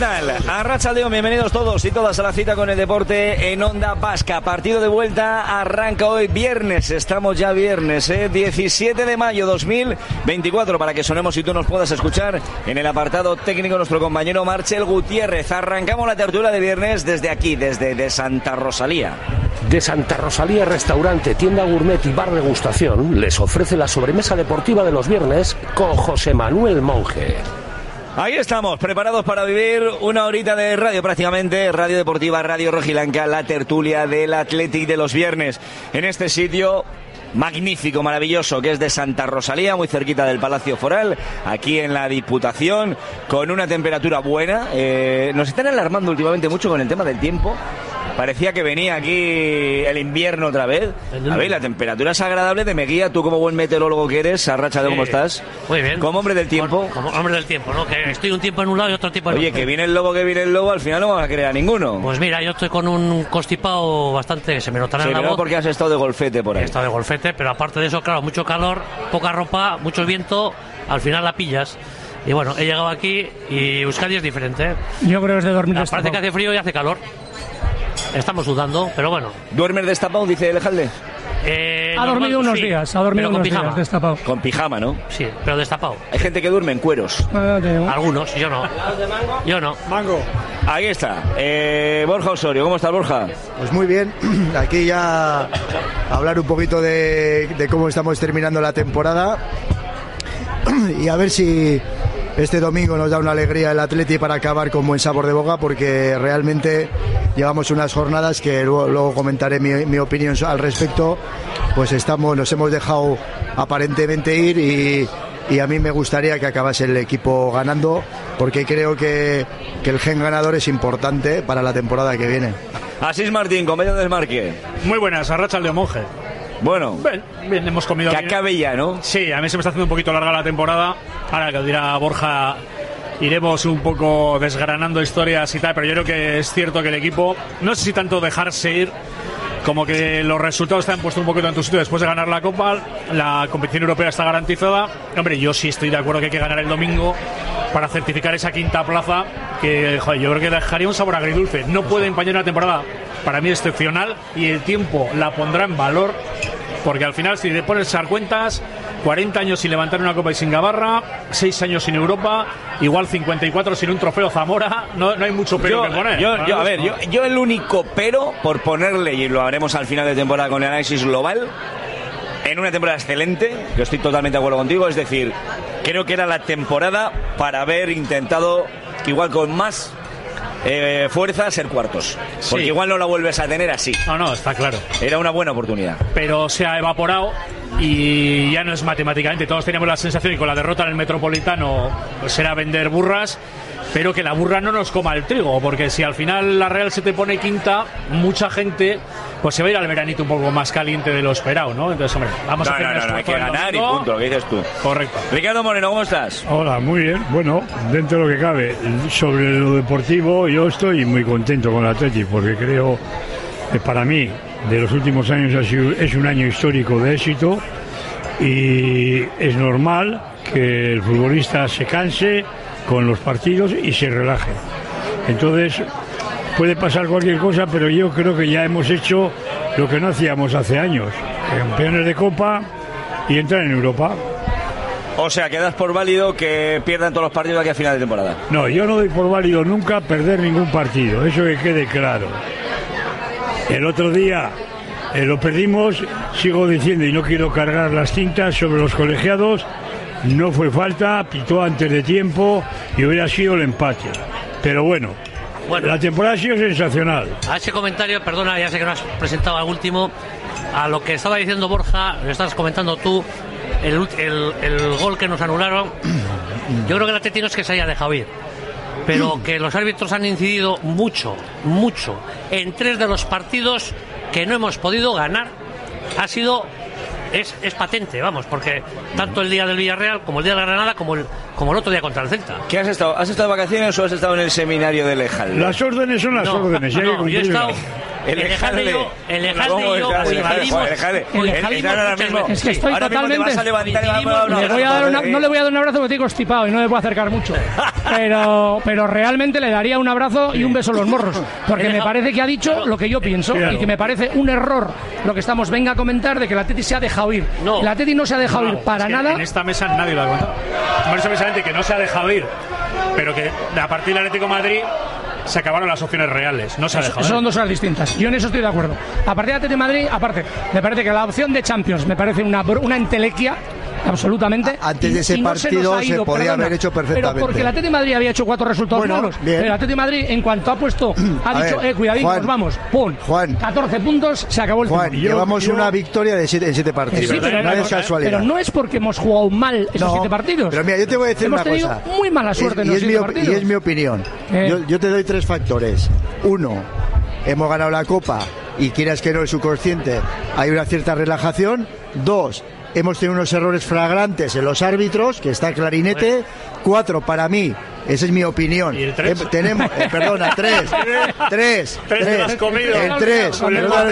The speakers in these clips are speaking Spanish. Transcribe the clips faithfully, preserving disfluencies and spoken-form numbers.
tal? Arratsaldeon, bienvenidos todos y todas a la cita con el deporte en Onda Vasca. Partido de vuelta arranca hoy viernes, estamos ya viernes, ¿eh? diecisiete de mayo dos mil veinticuatro, para que sonemos y tú nos puedas escuchar en el apartado técnico nuestro compañero Marcel Gutiérrez. Arrancamos la tertulia de viernes desde aquí, desde de Santa Rosalía. De Santa Rosalía Restaurante, tienda gourmet y bar degustación les ofrece la sobremesa deportiva de los viernes con José Manuel Monge. Ahí estamos, preparados para vivir una horita de radio prácticamente, radio deportiva, radio rojiblanca, la tertulia del Athletic de los viernes, en este sitio magnífico, maravilloso, que es de Santa Rosalía, muy cerquita del Palacio Foral, aquí en la Diputación, con una temperatura buena. Eh, nos están alarmando últimamente mucho con el tema del tiempo. Parecía que venía aquí el invierno otra vez. A ver, la temperatura es agradable. De Meguía, tú como buen meteorólogo que eres, Arracha, ¿cómo estás? Muy bien. Como hombre del tiempo. Como, como hombre del tiempo, ¿no? Que estoy un tiempo en un lado y otro tiempo en otro. Oye, que viene el lobo, que viene el lobo, al final no vamos a creer a ninguno. Pues mira, yo estoy con un constipado bastante, que se me notará en la voz. Porque has estado de golfete por ahí. He estado de golfete, pero aparte de eso, claro, mucho calor, poca ropa, mucho viento, al final la pillas. Y bueno, he llegado aquí y Euskadi es diferente. Yo creo que es de dormir destapado. Parece que hace frío y hace calor. Estamos sudando, pero bueno. ¿Duermes destapado, dice Elejalde? Eh, ha normal, dormido unos sí, días, ha dormido unos pijama. días destapado. Con pijama, ¿no? Sí, pero destapado. Hay gente que duerme en cueros. Eh, Algunos, yo no. Yo no. Mango. Ahí está. Eh, Borja Osorio, ¿cómo estás, Borja? Pues muy bien. Aquí ya hablar un poquito de, de cómo estamos terminando la temporada y a ver si este domingo nos da una alegría el Atleti para acabar con buen sabor de boca, porque realmente llevamos unas jornadas que luego, luego comentaré mi, mi opinión al respecto. Pues estamos, nos hemos dejado aparentemente ir y, y a mí me gustaría que acabase el equipo ganando, porque creo que, que el gen ganador es importante para la temporada que viene. Asís Martín, compañero del Marque. Muy buenas, Arratsaldeon, Monje. Bueno, bien, bien, hemos comido. Que bien. acabe ya, ¿no? Sí, a mí se me está haciendo un poquito larga la temporada. Ahora que dirá Borja, iremos un poco desgranando historias y tal, pero yo creo que es cierto que el equipo, no sé si tanto dejarse ir, como que los resultados están puestos un poquito en tu sitio después de ganar la Copa. La competición europea está garantizada. Hombre, yo sí estoy de acuerdo que hay que ganar el domingo para certificar esa quinta plaza, que joder, yo creo que dejaría un sabor agridulce. No puede empañar una temporada para mí excepcional, y el tiempo la pondrá en valor, porque al final, si te pones a dar cuentas, cuarenta años sin levantar una copa y sin gabarra, seis años sin Europa, igual cincuenta y cuatro sin un trofeo Zamora, no, no hay mucho pero yo, que poner. Yo, yo, a ver, yo, yo el único pero por ponerle, y lo haremos al final de temporada con el análisis global, en una temporada excelente, que estoy totalmente de acuerdo contigo, es decir, creo que era la temporada para haber intentado, igual con más Eh, fuerza, ser cuartos, porque sí. Igual no la vuelves a tener así. No, no, está claro. Era una buena oportunidad, pero se ha evaporado y ya no es matemáticamente. Todos teníamos la sensación, y con la derrota en el Metropolitano pues era vender burras, pero que la burra no nos coma el trigo, porque si al final la Real se te pone quinta, mucha gente pues se va a ir al veranito un poco más caliente de lo esperado, ¿no? Entonces, hombre, vamos no, a hacer no, no, no, hay que ganar domingo. Y punto, lo que dices tú. Correcto. Ricardo Moreno, ¿cómo estás? Hola, muy bien. Bueno, dentro de lo que cabe, sobre lo deportivo, yo estoy muy contento con el Atleti, porque creo que para mí, de los últimos años, ha sido, es un año histórico de éxito, y es normal que el futbolista se canse con los partidos y se relaje. Entonces, puede pasar cualquier cosa, pero yo creo que ya hemos hecho lo que no hacíamos hace años: campeones de Copa y entrar en Europa. O sea, que das por válido que pierdan todos los partidos aquí a final de temporada. No, yo no doy por válido nunca perder ningún partido, eso que quede claro. El otro día eh, lo perdimos, sigo diciendo, y no quiero cargar las cintas sobre los colegiados, no fue falta, pitó antes de tiempo y hubiera sido el empate. Pero bueno, bueno, la temporada ha sido sensacional. A ese comentario, perdona, ya sé que no has presentado al último, a lo que estaba diciendo Borja, lo estás comentando tú, el, el, el gol que nos anularon. Yo creo que el Atleti no es que se haya dejado ir, pero que los árbitros han incidido mucho, mucho en tres de los partidos que no hemos podido ganar. Ha sido, es, es patente, vamos, porque tanto el día del Villarreal como el día de la Granada como el, como el otro día contra el Celta. ¿Qué has estado? ¿Has estado de vacaciones o has estado en el seminario de Lejal? Las órdenes son las no, órdenes. No, yo he estado, El Ejade y yo, el Ejade y yo coincidimos. Es que estoy totalmente. Le voy a dar una, no le voy a dar un abrazo porque estoy constipado y no le puedo acercar mucho. Pero, pero realmente le daría un abrazo y un beso en los morros. Porque me parece que ha dicho lo que yo pienso y que me parece un error lo que estamos venga a comentar de que el Atleti se ha dejado ir. No. El Atleti no se ha dejado no, ir para es nada. En esta mesa nadie lo ha contado. Por eso precisamente que no se ha dejado ir, pero que a partir del Atlético de Madrid se acabaron las opciones reales. No se ha dejado ir. Son dos cosas distintas. Yo en eso estoy de acuerdo. A partir del Atlético de Madrid, aparte, me parece que la opción de Champions me parece una, una entelequia. Absolutamente. Antes de ese no partido se, ido, se podía perdona, haber hecho perfectamente. Pero porque el Atlético de Madrid había hecho cuatro resultados bueno, malos. Bien. El Atlético de Madrid, en cuanto ha puesto, ha a dicho, ver, eh, cuidadito, Juan, nos vamos. Pum. Juan. catorce puntos, se acabó el Juan, tema. Llevamos yo, una victoria de siete, en siete partidos. Sí, pero, no es casualidad. Pero no es porque hemos jugado mal esos no, siete partidos. Pero mira, yo te voy a decir hemos una cosa. Hemos tenido muy mala suerte es, en los es siete mi, partidos. Y es mi opinión. Eh. Yo, yo te doy tres factores. Uno, hemos ganado la Copa y quieras que no, es subconsciente, hay una cierta relajación. Dos, hemos tenido unos errores flagrantes en los árbitros, que está clarinete. Cuatro, para mí, esa es mi opinión. ¿Y el tres? Eh, tenemos, eh, perdona, tres. Tres. Tres. Tres. El tres.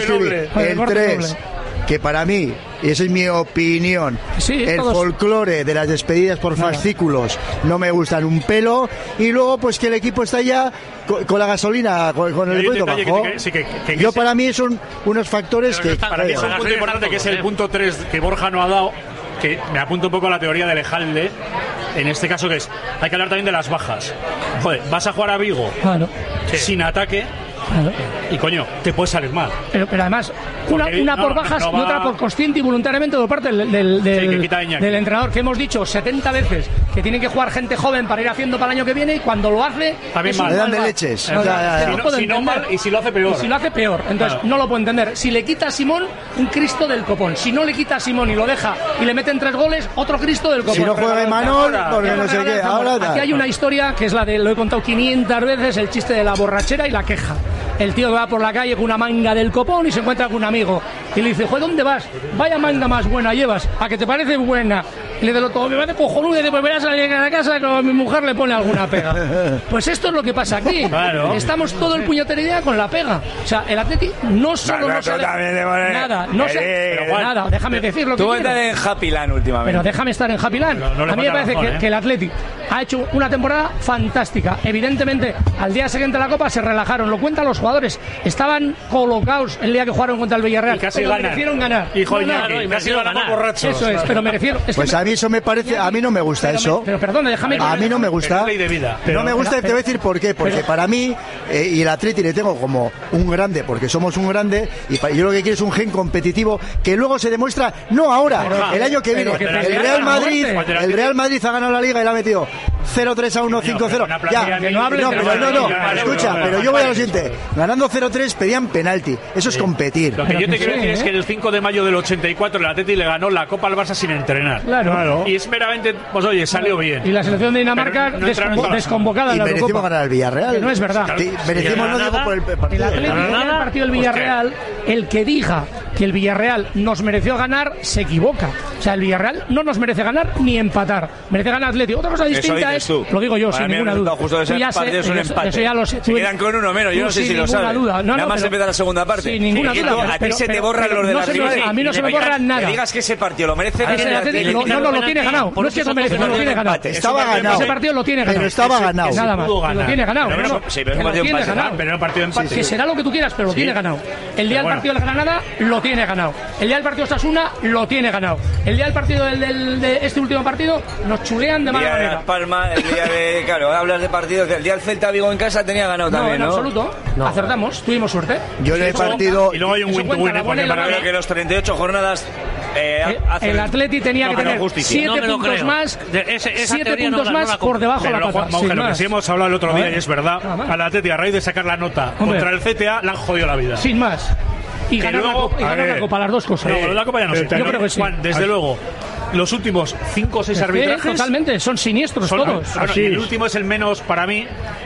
El tres. Que para mí, y esa es mi opinión, sí, el todos... folclore de las despedidas por fascículos no me gustan un pelo, y luego pues que el equipo está ya con, con la gasolina, con, con el depósito bajo. Que, sí, que, que, que yo para mí son unos factores que... Para mí es un punto importante que es el punto tres que Borja no ha dado, que me apunto un poco a la teoría del Ejalde, en este caso, que es, hay que hablar también de las bajas. Joder, vas a jugar a Vigo claro. sin ataque. Claro. Y coño, te puede salir mal. Pero, pero además, una, una no, por bajas no, no va... y otra por consciente y voluntariamente por parte del, del, del, sí, del entrenador, que hemos dicho setenta veces que tiene que jugar gente joven para ir haciendo para el año que viene, y cuando lo hace es un le dan de leches. No, ya, ya, ya. No, si no mal, y si lo hace peor. Y si lo hace peor. Entonces, claro. no lo puedo entender. Si le quita a Simón, un Cristo del copón. Si no le quita a Simón y lo deja y le meten tres goles, otro Cristo del copón. Si no juega Imanol, porque no sé qué. Ahora, aquí hay una historia que es la de, lo he contado quinientas veces, el chiste de la borrachera y la queja. El tío va por la calle con una manga del copón y se encuentra con un amigo y le dice, joder, ¿dónde vas? Vaya manga más buena llevas, ¿a que te parece buena? Y le dice, todo me parece cojonudo, y después verás a salir a la casa que mi mujer le pone alguna pega. Pues esto es lo que pasa aquí. Claro. Estamos todo el puñetero día con la pega. O sea, el Atleti no solo no, no sale nada, no se... nada, déjame decir lo que tú estás en Happyland últimamente. Pero déjame estar en Happyland. No, no a mí me parece razón, que, ¿eh? que el Atleti ha hecho una temporada fantástica. Evidentemente, al día siguiente de la Copa se relajaron, lo cuentan los jugadores. Estaban colocados el día que jugaron contra el Villarreal. Y casi pero ganan. merecieron ganar. Hijo, no, no, no, y casi ganan borrachos. Eso es, pero merecieron. Es pues que a mí eso me parece, a mí no me gusta pero eso. Me, pero perdón, déjame. A mí no me gusta. Ley de vida. Pero, no me gusta, pero, te voy a decir por qué. Porque pero, para mí, eh, y el Atleti le tengo como un grande, porque somos un grande, y para, yo lo que quiero es un gen competitivo que luego se demuestra, no ahora, pero, el año que viene. Que el Real Madrid, el Real Madrid ha ganado la Liga y la ha metido cero tres a uno, cinco cero. Ya, que no hable. No, pero no, no, escucha, pero yo voy a lo siguiente. Ganando cero tres pedían penalti. Eso es competir. Lo que yo te quiero decir es que el cinco de mayo del ochenta y cuatro el Atleti le ganó la Copa al Barça sin entrenar. Claro. Y es meramente, pues oye, salió bien. Y la selección de Dinamarca no desconvo desconvocada en la Eurocopa. Y merecimos ganar al Villarreal. Que no es verdad. Sí, merecimos, no digo por el partido. El Atleti en el partido del Villarreal, el que diga que el Villarreal nos mereció ganar, se equivoca. O sea, el Villarreal no nos merece ganar ni empatar. Merece ganar Atleti. Otra cosa distinta es, tú. lo digo yo, para sin ninguna duda. Justo de ese ya partido sé, es un eso, empate. Eso ya lo sé. Se quedan con uno menos, yo no sé si lo sabes. Duda. No, nada no, más pero, empieza la segunda parte. Sin ninguna y duda. tú, Pero, a ti pero, se te pero, borran los de la arriba. no A mí no se me borran nada. Que digas que ese partido lo merece. No, no, lo tiene ganado. No es que lo merece, lo tiene ganado. Estaba ganado. Ese partido lo tiene ganado. Pero estaba ganado. Nada más. Lo tiene ganado. Sí, pero es un partido de empate. Pero un partido de empate. Que será lo que tú quieras, pero lo tiene ganado. El día del partido del Granada lo tiene ganado. El día del partido de Osasuna lo tiene ganado. El día del partido del, del, de este último partido nos chulean de mala manera. Las Palmas, el día de, claro, hablas de partidos. El día del Celta Vigo en casa tenía ganado también, ¿no? En absoluto. No. Acertamos, tuvimos suerte. Yo en el partido. Y luego hay un win-to-win. Para que los treinta y ocho jornadas. Eh, el Atleti tenía no, que tener siete no puntos más, de ese, siete puntos no, más no por debajo de la pata. Vamos, lo que sí hemos hablado el otro día, y es verdad, al Atleti a raíz de sacar la nota Hombre. contra el C T A, le han jodido la vida. Sin más. Y, y ganar, luego, la, copa, y ganar la Copa, las dos cosas. No, la Copa ya no sé. Yo creo que sí. Juan, desde luego, los últimos cinco o seis arbitrajes... Totalmente, son siniestros son, todos. Bueno, y el último es el menos, para mí,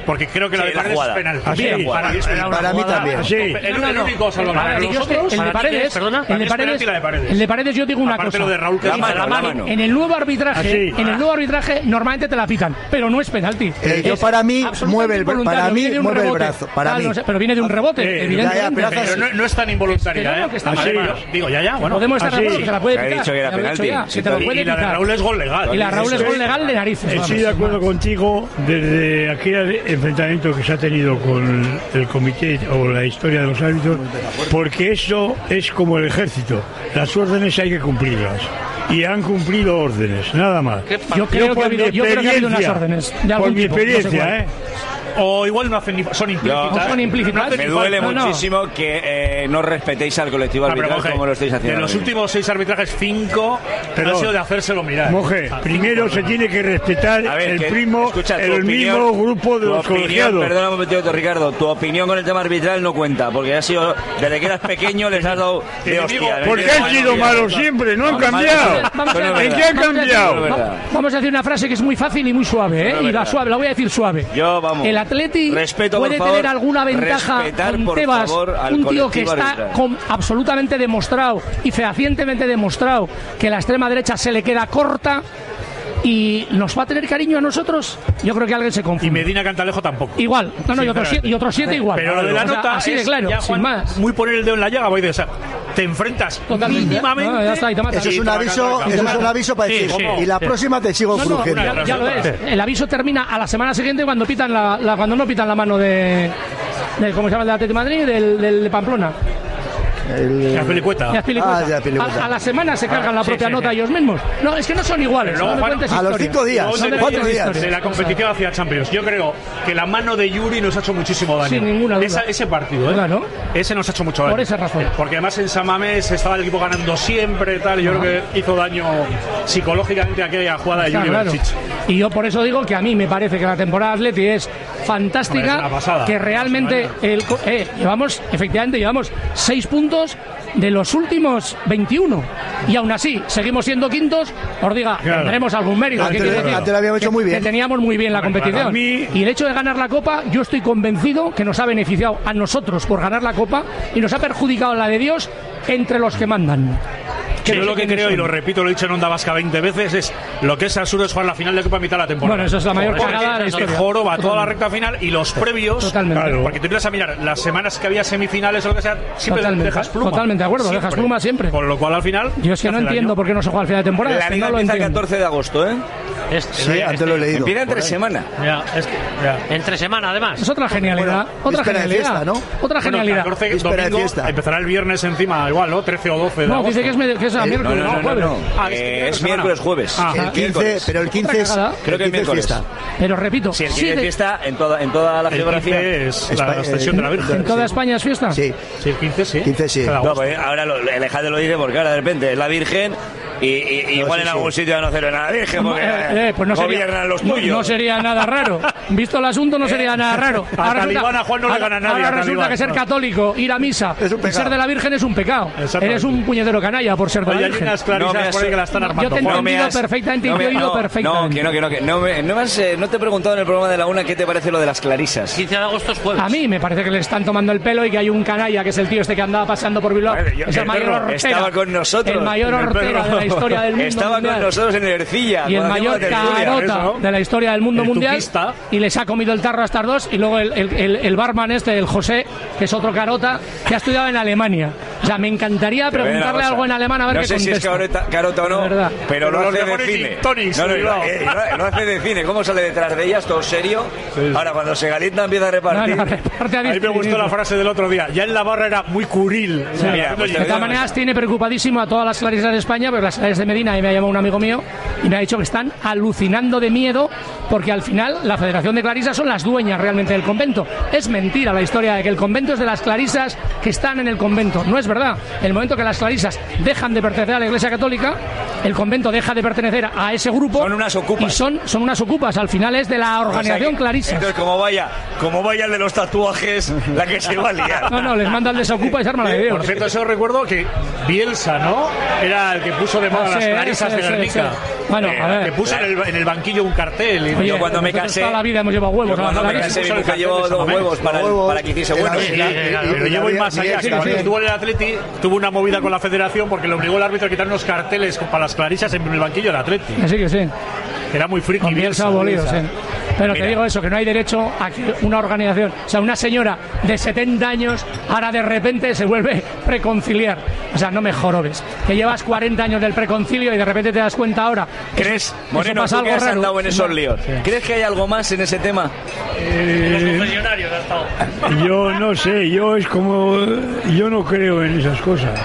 porque creo que la Sí, de la Paredes es jugada. penal. Ah, sí, para, para- mí es penal. para mí también. Sí. El, No, no, el no. único salvador. Para Los mí, otros, el de para mí, Paredes, perdona, el para mí de es penalti Paredes, la de Paredes. el de Paredes yo digo una Aparte cosa. lo de Raúl, que La dice, mano, la la mano. mano. En el nuevo arbitraje, Así. en el nuevo arbitraje normalmente te la pitan, pero no es penalti. Eh, yo Es para mí absolutamente mueve el- involuntario, para mí viene de un mueve el rebote. brazo, para Tal, mí. no sé, pero viene de un rebote, Eh, evidentemente. ya, ya, pero hace- Pero no, no es tan involuntaria, Que no, ¿eh? que está mal. Digo, digo, ya, ya, bueno. Podemos estar de así. acuerdo que se la puede Se ha pitar. dicho que era Ya lo he dicho penalti. ya, Sí, que te lo y- puede Y la de pitar. Raúl es gol legal. Y la Raúl es Eso gol legal de narices. Estoy vamos. de acuerdo contigo desde aquel enfrentamiento que se ha tenido con el comité o la historia de los árbitros, porque eso es como el ejército, las órdenes hay que cumplirlas y han cumplido órdenes, nada más. Yo creo que por ha habido- mi yo creo que ha habido unas experiencia- órdenes de por algún mi tipo, no sé experiencia, cuál. ¿eh? O igual no hacen ni, son implícitas. No son implícitas. hacen Me ni duele falta. no, no. muchísimo que eh, no respetéis al colectivo Ah, pero, arbitral Jorge, como lo estáis haciendo. de los ahora mismo. últimos seis arbitrajes, cinco Pero- han sido de hacérselo mirar. Moje, Ah, primero se tiene que respetar A ver, el que- primo, escucha, tu el opinión- mismo grupo de tu los opinión, colegiados. Perdona un momentito, Ricardo, tu opinión con el tema arbitral no cuenta, porque ha sido, desde que eras pequeño les has dado de Enemigo, hostia. Porque de- han sido malos siempre, no han Vamos, cambiado. Vamos a Eso no ver, es ¿En qué han verdad. vamos a decir- cambiado? Eso no es verdad. Vamos a decir una frase que es muy fácil y muy suave, ¿eh? Eso no es Y la verdad. suave, la voy a decir suave. Yo, vamos. El Atleti Respeto, por puede favor, tener alguna ventaja respetar, con por Tebas, favor, al un tío que colectivo está arbitral. con- absolutamente demostrado y fehacientemente demostrado que la extrema derecha se le queda corta. ¿Y nos va a tener cariño a nosotros? Yo creo que alguien se Y confunde. Medina Cantalejo tampoco. Igual, no, no, y otros siete, y otros siete igual. Pero lo de la O sea, nota así de es claro, ya, sin Juan, más. muy poner el dedo en la llaga, voy de, o sea, te enfrentas Totalmente. mínimamente. No, ya está, y te mata. Eso es Sí, un te va a aviso, cantar, eso es cantar. un aviso para Sí, decir, sí, y la sí. próxima te sigo No, no, crujiendo. ya, ya lo es. El aviso termina a la semana siguiente cuando pitan la, la- cuando no pitan la mano de, de ¿cómo se llama el de Atlético de Madrid? Del, del de Pamplona. El- La pelicueta. De Azpilicueta. Ah, de Azpilicueta. a, a la semana se cargan la sí, propia sí, nota sí. ellos mismos. No, es que no son iguales. Pero No me luego, cuentes a los historia. cinco días, Luego, No me de- cuatro cuentes días. historia. de la competición hacia Champions. Yo creo que la mano de Yuri nos ha hecho muchísimo daño. Sin ninguna duda. Esa- ese partido, ¿eh? Claro. Ese nos ha hecho mucho daño. Por esa razón. Porque además en San Mamés estaba el equipo ganando siempre, tal, y yo creo que hizo daño psicológicamente a aquella jugada de Está Yuri claro. Berchich. Y yo por eso digo que a mí me parece que la temporada de Atleti es fantástica, Hombre, es una pasada. que realmente el, co- eh, llevamos, efectivamente, llevamos seis puntos de los últimos veintiuno y aún así seguimos siendo quintos. Os diga, Claro. tendremos algún mérito. Antes ¿Qué quiere lo- decir? antes lo habíamos hecho Que- muy bien. Que teníamos muy bien la Hombre, competición. para mí- Y el hecho de ganar la Copa, yo estoy convencido que nos ha beneficiado a nosotros por ganar la Copa y nos ha perjudicado la de Dios entre los que mandan. Que no yo sé lo que quiénes creo, y son. lo repito, lo he dicho en Onda Vasca veinte veces, es lo que es absurdo es jugar la final de Copa a mitad de la temporada. Bueno, eso es la mayor Porque cagada de la te historia. joroba toda la Totalmente. recta final y los previos. Totalmente. Claro. Porque tú ibas a mirar las semanas que había semifinales o lo que sea, siempre Totalmente. dejas pluma. Totalmente de acuerdo, dejas pluma siempre. Con lo cual al final. Yo es que te no hace entiendo daño. por qué no se juega al final de temporada. La es que liga no lo empieza el entiendo. catorce de agosto, ¿eh? Este- Sí, antes lo he leído. Empieza entre por ahí. semana. Ya, es que. Ya. Entre semana, además. Es otra genialidad. Bueno, otra víspera de genialidad. fiesta, ¿no? Otra Bueno, genialidad. catorce Víspera de domingo, fiesta. empezará el viernes encima, igual, ¿no? trece o doce de No, agosto. dice que es, me- que es a El- miércoles, No, no, no, no, jueves. no. Ah, es que Eh, tiene es semana. miércoles, jueves. Ah. El quince, Miércoles. pero el quince es, cagada. Creo que el el quince es miércoles. fiesta. Pero repito, Sí, el sí, quince de de- fiesta en toda, en toda la El geografía. quince es la Espa- ascensión de la Virgen. en toda España es fiesta. Sí, Sí, el quince sí. quince sí. Cada No, agosto. pues ahora lo, el Ejade lo dice porque ahora de repente es la Virgen y, y- y igual sí, en algún sí. sitio no celebran a la Virgen porque Eh, eh, pues no sería, gobiernan los no- tuyos. no sería nada raro. Visto el asunto, no sería nada raro. A Talibán, a Juan no le ahora- gana nadie, ahora a resulta Talibán. que ser católico, ir a misa Es un y pecado. ser de la Virgen es un pecado. Exactamente. Eres un puñetero canalla por ser de Oye, la hay Virgen. unas clarisas No me has- por ahí que la están no, armando. yo te Juan. entiendo. entendido perfectamente y te he oído no, perfectamente. No, que no, que no, que no, me, no, me has, eh, no te he preguntado en el programa de la una qué te parece lo de las clarisas. quince de agosto es jueves. A mí me parece que le están tomando el pelo y que hay un canalla que es el tío este que andaba paseando por Bilbao. Vale, yo- es el el mayor perro hortera. estaba con nosotros. El mayor El hortera perro. de la historia del mundo Estaba mundial. con nosotros en Ercilla. Y el cuando mayor hacíamos la tertulia. carota eso. de la historia del mundo El mundial. tuquista. Y les ha comido el tarro a estas dos. Y luego el, el, el, el barman este, el José, que es otro carota, que ha estudiado en Alemania. O sea, me encantaría Pero ven una preguntarle cosa. algo en alemán a ver no qué sé si es contesta. carota, carota o no, De verdad. pero, Pero lo los hace de mejores cine. gin tonics, No, no, cuidado. lo, eh, lo- lo hace de cine. ¿Cómo sale detrás de ellas? Todo serio. Ahora, cuando se calienta, empieza a No, repartir. no, reparte a A mí me diez gustó la minutos. frase del otro día. Ya en la barra era muy curil. Sí. Mira, pues te De digo todas una maneras, cosa. tiene preocupadísimo a todas las clarisas de España, pero las clarisas de Medina, y me ha llamado un amigo mío y me ha dicho que están alucinando de miedo porque al final la Federación de Clarisas son las dueñas realmente del convento. Es mentira la historia de que el convento es de las clarisas que están en el convento. No es verdad. En el momento que las clarisas dejan de pertenecer a la Iglesia Católica, el convento deja de pertenecer a ese grupo. Son unas ocupas. Y son, son unas ocupas. Al final es de la O sea organización que- Clarisas. Entonces, como vaya, como vaya el de los tatuajes, la que se va a liar. No, no, les manda el desocupa y se arma la de Dios. Por cierto, eso recuerdo que Bielsa, ¿no? Era el que puso de moda Ah, las sí, clarisas sí, de sí, Guernica. sí. Bueno, a ver. Que puso en el, en el banquillo un cartel. Y Oye, yo cuando me casé, toda la vida hemos llevado huevos. yo cuando me casé, mi mujer llevó dos huevos para, el, para que hiciese bueno. Sí, pero yo voy más allá. Cuando estuvo en el Atleti, tuvo una movida con la federación porque le obligó el árbitro a quitar unos carteles para las clarisas en el banquillo del Atleti. Que sí, que sí. Era muy friki. Con Bielsa abolido, sí. Pero Mira. Te digo eso, que no hay derecho a que una organización, o sea, una señora de setenta años, ahora de repente se vuelve preconciliar. O sea, no me jorobes. Que llevas cuarenta años del preconcilio y de repente te das cuenta ahora. ¿Crees, Moreno, pasa tú algo que has raro? Andado en esos líos? Sí. ¿Crees que hay algo más en ese tema? Eh, Los confesionarios ha estado. Yo no sé, yo es como... Yo no creo en esas cosas.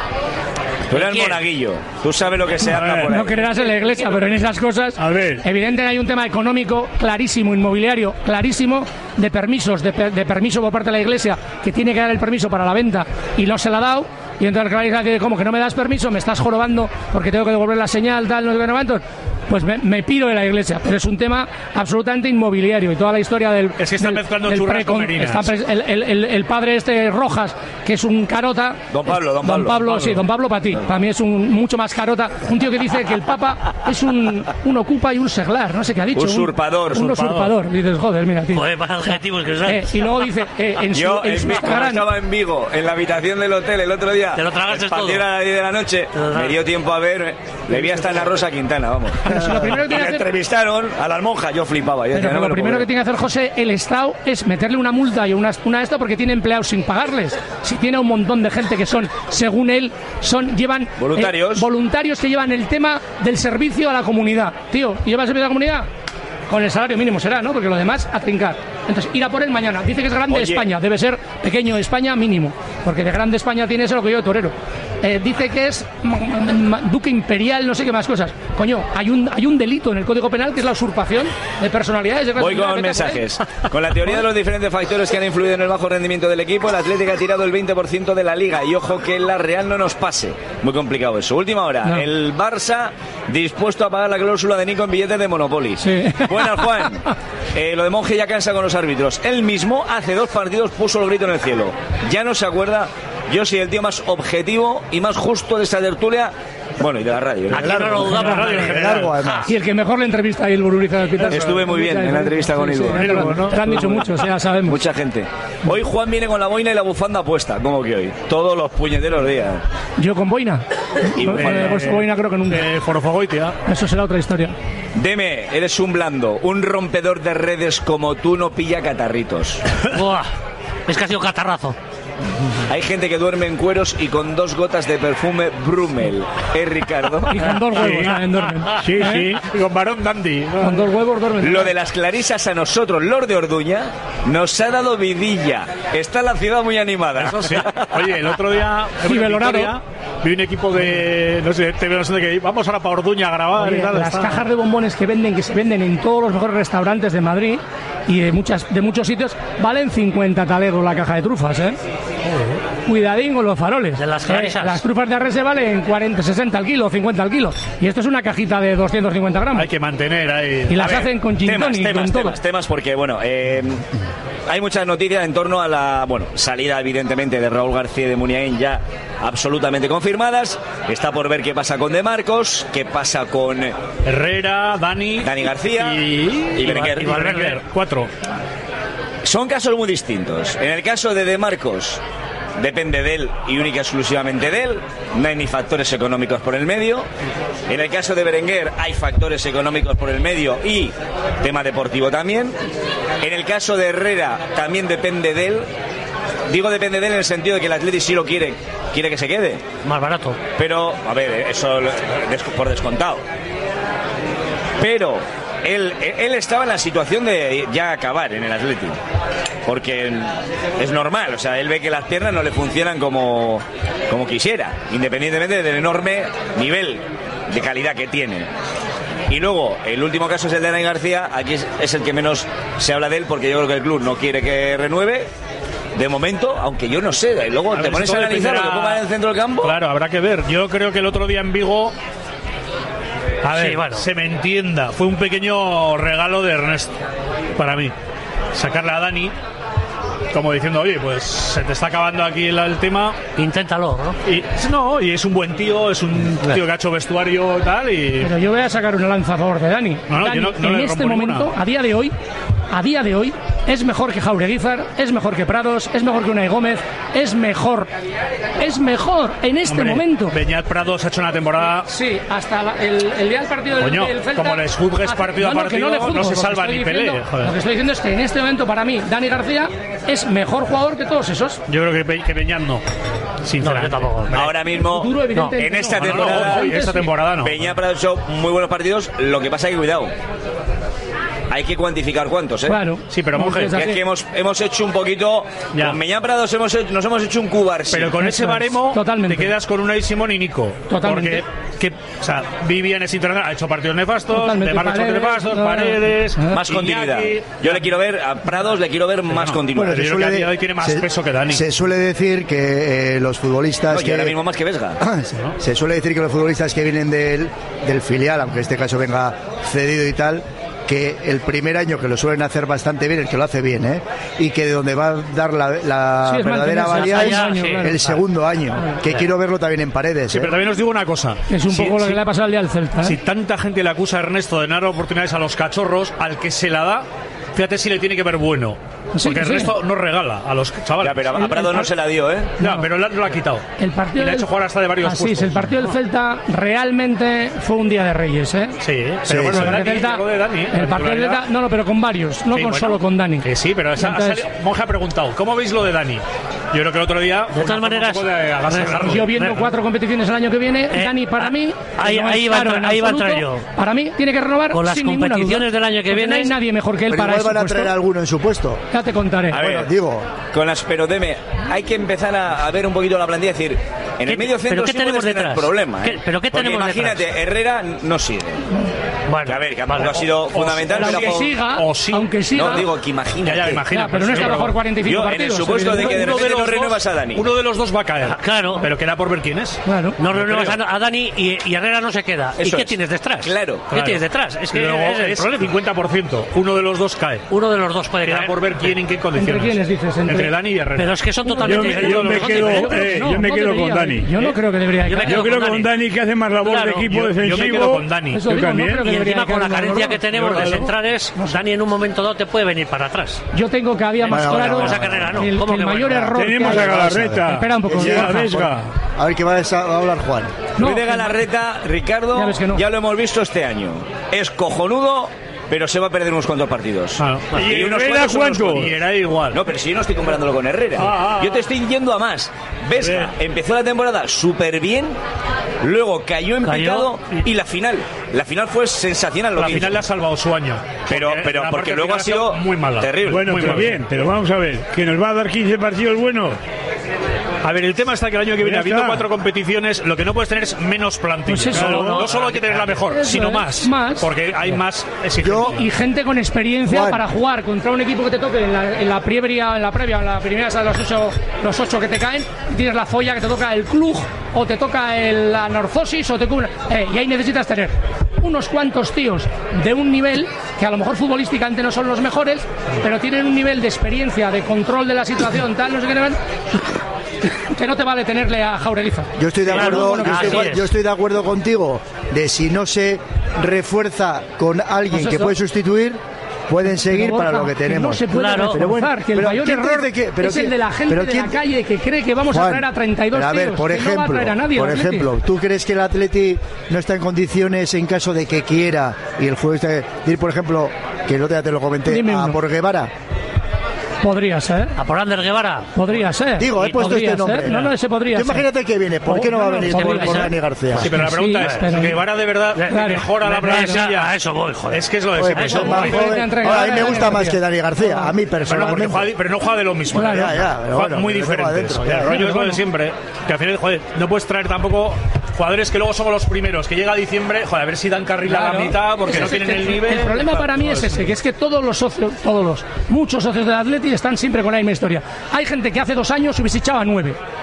Tú eres el monaguillo, tú sabes lo que se habla por ahí. No creerás en la iglesia, pero en esas cosas, a ver. Evidentemente hay un tema económico clarísimo, inmobiliario clarísimo, de permisos, de, de permiso por parte de la iglesia, que tiene que dar el permiso para la venta y no se la ha dado. Y entonces la iglesia dice, ¿cómo que no me das permiso? Me estás jorobando porque tengo que devolver la señal, tal, no sé qué, no, pues me, me piro de la iglesia, pero es un tema absolutamente inmobiliario y toda la historia del es que está del, mezclando del churras con está el, el, el, el padre este Rojas, que es un carota, don Pablo, don Pablo, don Pablo, Pablo. Sí, don Pablo para ti, para mí es un mucho más carota, un tío que dice que el Papa es un, un ocupa y un seglar, no sé qué ha dicho, usurpador, un, un usurpador. usurpador, dices, joder, mira, tío. Joder, más adjetivos que sabes. Eh, y luego dice, eh, en su, yo en en su mi, Instagram, estaba en Vigo, en la habitación del hotel el otro día, te lo tragaste todo. A las diez de la noche, me dio tiempo a ver, le vi hasta en la Rosa Quintana, vamos. Pero si lo primero que y me hacer... entrevistaron a las monjas, yo flipaba. Yo Pero decía, no lo lo primero puedo. que tiene que hacer José, el Estado, es meterle una multa y una, una esto porque tiene empleados sin pagarles. Si tiene un montón de gente que son, según él, son llevan voluntarios, eh, voluntarios que llevan el tema del servicio a la comunidad. Tío, ¿y llevas el servicio a la comunidad? Con el salario mínimo será, ¿no? Porque lo demás, a trincar. Entonces, ir a por él mañana. Dice que es grande Oye. España. Debe ser pequeño España mínimo. Porque de grande España tiene eso lo que yo de torero. Eh, dice que es duque imperial, no sé qué más cosas. Coño, hay un hay un delito en el Código Penal que es la usurpación de personalidades. De Voy con mensajes. Con la teoría de los diferentes factores que han influido en el bajo rendimiento del equipo, el Atlético ha tirado el veinte por ciento de la Liga. Y ojo que la Real no nos pase. Muy complicado eso. Última hora. No. El Barça dispuesto a pagar la cláusula de Nico en billetes de Monopoly. Sí. Buenas, Juan. Eh, lo de Monje ya cansa con los árbitros. Él mismo hace dos partidos puso el grito en el cielo. Ya no se acuerda. Yo soy el tío más objetivo y más justo de esta tertulia. Bueno, y de la radio. Aquí no lo dudamos, radio en general. Y el que mejor le entrevista a el Bururiza del Hospital. Estuve muy bien en la entrevista con Ilvo. Sí, sí, ¿no? Te han dicho mucho, o sea, sabemos. Mucha gente. Hoy Juan viene con la boina y la bufanda puesta. ¿Cómo que hoy? Todos los puñeteros días. ¿Yo con boina? Y eh, pues boina creo que nunca. Eh, Forofogoitia. Eso será otra historia. Deme, eres un blando. Un rompedor de redes como tú no pilla catarritos. Buah, es que ha sido catarrazo. Hay gente que duerme en cueros y con dos gotas de perfume Brummel. ¿Eh, Ricardo? Y con dos huevos también duermen. Sí, ¿eh? Sí. Y con varón dandy. Con dos huevos duermen. Lo de las clarisas a nosotros, los de Orduña, nos ha dado vidilla. Está la ciudad muy animada. Eso sí. Oye, el otro día sí, Victoria, vi un equipo de, no sé, T V, no sé de qué, vamos ahora para Orduña a grabar. Oye, y tal. Las está... cajas de bombones que venden, que se venden en todos los mejores restaurantes de Madrid y de muchas de muchos sitios, valen cincuenta talegos la caja de trufas, ¿eh? Oh. Cuidadín con los faroles. De las clarisas. Eh, las trufas de arrese valen cuarenta, sesenta al kilo, cincuenta al kilo. Y esto es una cajita de doscientos cincuenta gramos. Hay que mantener ahí. Y las ver, hacen con gin temas, tonic, temas, con temas, todo. temas, porque, bueno, eh, hay muchas noticias en torno a la, bueno, salida, evidentemente, de Raúl García y de Muniain ya absolutamente confirmadas. Está por ver qué pasa con De Marcos, qué pasa con Herrera, Dani, Dani García y, y, y Berenguer. Y Valverde. Cuatro. Son casos muy distintos. En el caso de De Marcos, depende de él y única y exclusivamente de él. No hay ni factores económicos por el medio. En el caso de Berenguer hay factores económicos por el medio y tema deportivo también. En el caso de Herrera también depende de él. Digo depende de él en el sentido de que el Atleti sí lo quiere, quiere que se quede. Más barato. Pero, a ver, eso por descontado. Pero él, él estaba en la situación de ya acabar en el Atleti. Porque es normal, o sea, él ve que las piernas no le funcionan como, como quisiera, independientemente del enorme nivel de calidad que tiene. Y luego, el último caso es el de Dani García. Aquí es, es el que menos se habla de él, porque yo creo que el club no quiere que renueve de momento, aunque yo no sé. Y luego a te ver, pones si a analizar dependerá... lo que pongan en el centro del campo. Claro, habrá que ver. Yo creo que el otro día en Vigo, a ver, sí, bueno. se me entienda, fue un pequeño regalo de Ernesto para mí. Sacarle a Dani como diciendo, oye, pues se te está acabando aquí el, el tema. Inténtalo, ¿no? Y no, y es un buen tío, es un tío que ha hecho vestuario y tal. Y... Pero yo voy a sacar una lanza a favor de Dani. No, no, Dani, yo no, no en le este rompo momento, ninguna. a día de hoy, a día de hoy, es mejor que Jaureguizar, es mejor que Prados, es mejor que Unai Gómez, es mejor, es mejor en este Hombre, momento. Beñat Prados ha hecho una temporada. Sí, hasta la- el, el día del partido del, Coño, del Celta. como les juzgues hace- partido a no, no, que partido, le no juzgo, se lo que salva estoy ni diciendo- Pelé, joder. Lo que estoy diciendo es que en este momento, para mí, Dani García es mejor jugador que todos esos. Yo creo que, Be- que Beñat no. No, Sinceramente. yo tampoco. Ahora mismo, Futuro, evidentemente, en esta no. No, no, temporada, no, hoy, esta temporada no. Peña ha hecho muy buenos partidos. Lo que pasa es que, cuidado, hay que cuantificar cuántos, ¿eh? Claro. Sí, pero, No, monje, es Que así. es que hemos, hemos hecho un poquito. Ya. Con Meñá Prados hemos hecho- nos hemos hecho un cubarsi. Pero con ese Eso es, baremo totalmente. te quedas con Unai Simón y Nico. Totalmente. Porque, que, o sea, Vivian es internacional, ha hecho partidos nefastos, Totalmente. de Marcos Paredes, nefastos, no, Paredes, no. Más continuidad. Iñaki. Yo le quiero ver, a Prados le quiero ver más continuidad. Bueno, yo creo que a día de hoy tiene más se- peso que Dani. Se suele decir que eh, los futbolistas No, y que ahora mismo más que Vesga. se, se suele decir que los futbolistas que vienen del, del filial, aunque en este caso venga cedido y tal, que el primer año que lo suelen hacer bastante bien, el que lo hace bien, ¿eh? Y que de donde va a dar la, la Sí, es verdadera mantenerse valía hasta es el año, el claro. segundo año, que quiero verlo también en Paredes, Sí, ¿eh? pero también os digo una cosa. Es un Si- poco lo si- que le ha pasado al día del Celta. ¿eh? Si tanta gente le acusa a Ernesto de dar oportunidades a los cachorros, al que se la da, fíjate si le tiene que ver bueno. Sí, Porque sí. Ernesto no regala a los chavales. Ya, pero a Prados no se la dio, ¿eh? Ya, pero lo, lo ha quitado. El partido Y le ha del- hecho jugar hasta de varios Así puestos. es, el partido del Celta realmente fue un día de Reyes, ¿eh? Sí, pero Sí, bueno, sí. de El Dani, Celta- algo de Dani, ¿eh? el La partido del titularidad. Celta, no, no, pero con varios, no Sí, con bueno, solo con Dani. Que sí, pero esa, Entonces- ha salido- Monje ha preguntado, ¿cómo veis lo de Dani? Yo creo que el otro día... De todas maneras, Yo viendo cuatro competiciones el año que viene, Eh, Dani para mí ahí- no es ahí va a caro entrar- en ahí va a entrar absoluto. yo. Para mí tiene que renovar Con las sin ninguna competiciones duda, del año que porque viene no hay nadie mejor que él Pero para igual ese van a puesto. traer alguno en su puesto. Ya te contaré. A ver, Bueno, digo, Con las, pero deme, hay que empezar a, a ver un poquito la plantilla, es decir, en ¿Qué- el medio centro pero qué sí tenemos puedes tener detrás? problema, ¿eh? ¿Qué- pero qué Porque tenemos imagínate, detrás? Herrera no sirve. Bueno, Que a ver, que tampoco vale. ha sido o- fundamental, o- pero Aunque por- siga, o sí. aunque siga. No, digo que imagínate. Ya, ya, imagina. Ya, pero no está sí, mejor cuarenta y cinco Yo, en el partidos. supuesto de que de Uno repente no los renuevas dos- a Dani. Uno de los dos va a caer. Claro. Pero queda por ver quién es. Claro. No renuevas creo. a, a Dani y, y Herrera no se queda. Eso ¿Y qué es. tienes detrás? Claro, ¿Qué Claro. tienes detrás? Es que Luego es el es problema. cincuenta por ciento. Uno de los dos cae. Uno de los dos puede Queda caer. por ver quién en qué condiciones. ¿Entre quiénes dices? Entre- Entre Dani y Herrera. Pero es que son totalmente Yo me- diferentes yo me los dos, quedo- diferentes. eh, yo me quedo con Dani. Yo no ¿eh? creo que debería Yo me caer. Yo quedo creo con que con Dani. Dani, que hace más labor Claro, de equipo yo- yo me defensivo. quedo con Dani. Eso Yo digo, no también. creo que Y debería encima con la caer uno carencia de que los tenemos de Claro. centrales, Dani en un momento dado te puede venir para atrás. dos. Yo tengo que había más Bueno, claro bueno, Esa carrera no. el, ¿Cómo el que mayor bueno? error Tenemos que a hay. Galarreta. Espera un poco, y a Rafa. Vesga. a ver qué va a va a hablar Juan. No, Luis de Galarreta, Ricardo, Ya ves que no. ya lo hemos visto este año. Es cojonudo, pero se va a perder unos cuantos partidos. Claro. ¿Y unos Herrera cuantos, unos cuánto? Y era igual. No, pero si yo no estoy comparándolo con Herrera. Ah, ah, yo te estoy yendo a más. Vesga empezó la temporada súper bien, luego cayó en Cayó. picado y la final. La final fue sensacional lo La que final hizo. le ha salvado su año. Pero, pero la porque parte luego ha final sido muy mala. terrible. Bueno, Muy pero mal. bien, pero vamos a ver, que nos va a dar quince partidos buenos. A ver, el tema está que el año que viene, Ya habiendo está. cuatro competiciones, lo que no puedes tener es menos plantilla. Pues eso, Claro, no. no solo hay que tener la mejor, Eso sino es, más. más. Porque hay más exigencia. Yo- Y gente con experiencia Juan. para jugar contra un equipo que te toque en la, en la previa, en la previa, en la primera de los ocho, los ocho que te caen, y tienes la folla que te toca el club o te toca el, la norfosis o te cubre. Eh, y ahí necesitas tener unos cuantos tíos de un nivel que a lo mejor futbolísticamente no son los mejores, pero tienen un nivel de experiencia, de control de la situación, tal, no sé qué, que no te va a detenerle a Jaureguiza. Yo estoy de Claro, acuerdo, bueno, yo, así estoy, es. yo estoy de acuerdo contigo de si no se refuerza con alguien Pues que eso. puede sustituir, pueden seguir Pero, para Borja, lo que que tenemos. no se puede Claro. reforzar, Pero bueno, que el pero mayor ¿quién te error dice que- pero es quién- el de la gente pero de quién- la calle que cree que vamos a Juan, traer a treinta y dos pero a ver, tíos, por que no va a ejemplo, traer a nadie, por el Atleti. ejemplo, ¿tú crees que el Atleti no está en condiciones en caso de que quiera y el juego de ir, por ejemplo, que el otro día te lo comenté, Dime a uno. por Guevara? Podría ser, A por Ander Guevara. podría ser. Digo, he Y puesto podría este nombre. ser. No, no, ese podría Tú ser. imagínate que viene, ¿por qué no va a Oh, venir no, por, podría por ser. Dani García? Sí, pero la Sí, pregunta es, pero- ¿Guevara de verdad Claro. mejora la A esa- plantilla? a eso voy, joder. Es que es lo de Oye, siempre. pues eso es es más muy joven. diferente entre Ahora, a mí Guevara me y gusta Dani más García. que Dani García, a mí Bueno, porque personalmente. juega, pero no juega de lo mismo. Claro. Ya, ya, pero Juega bueno, muy lo tengo diferentes. adentro, el ya, rollo ya. es lo de siempre. Que al final, joder, no puedes traer tampoco jugadores que luego somos los primeros, que llega diciembre, joder, a ver si dan carril a la Claro. mitad porque Ese no es tienen que el nivel. El problema para mí es ese, que es que todos los socios, todos los, muchos socios del Atleti están siempre con la misma historia. Hay gente que hace dos años hubiese echado a nueve.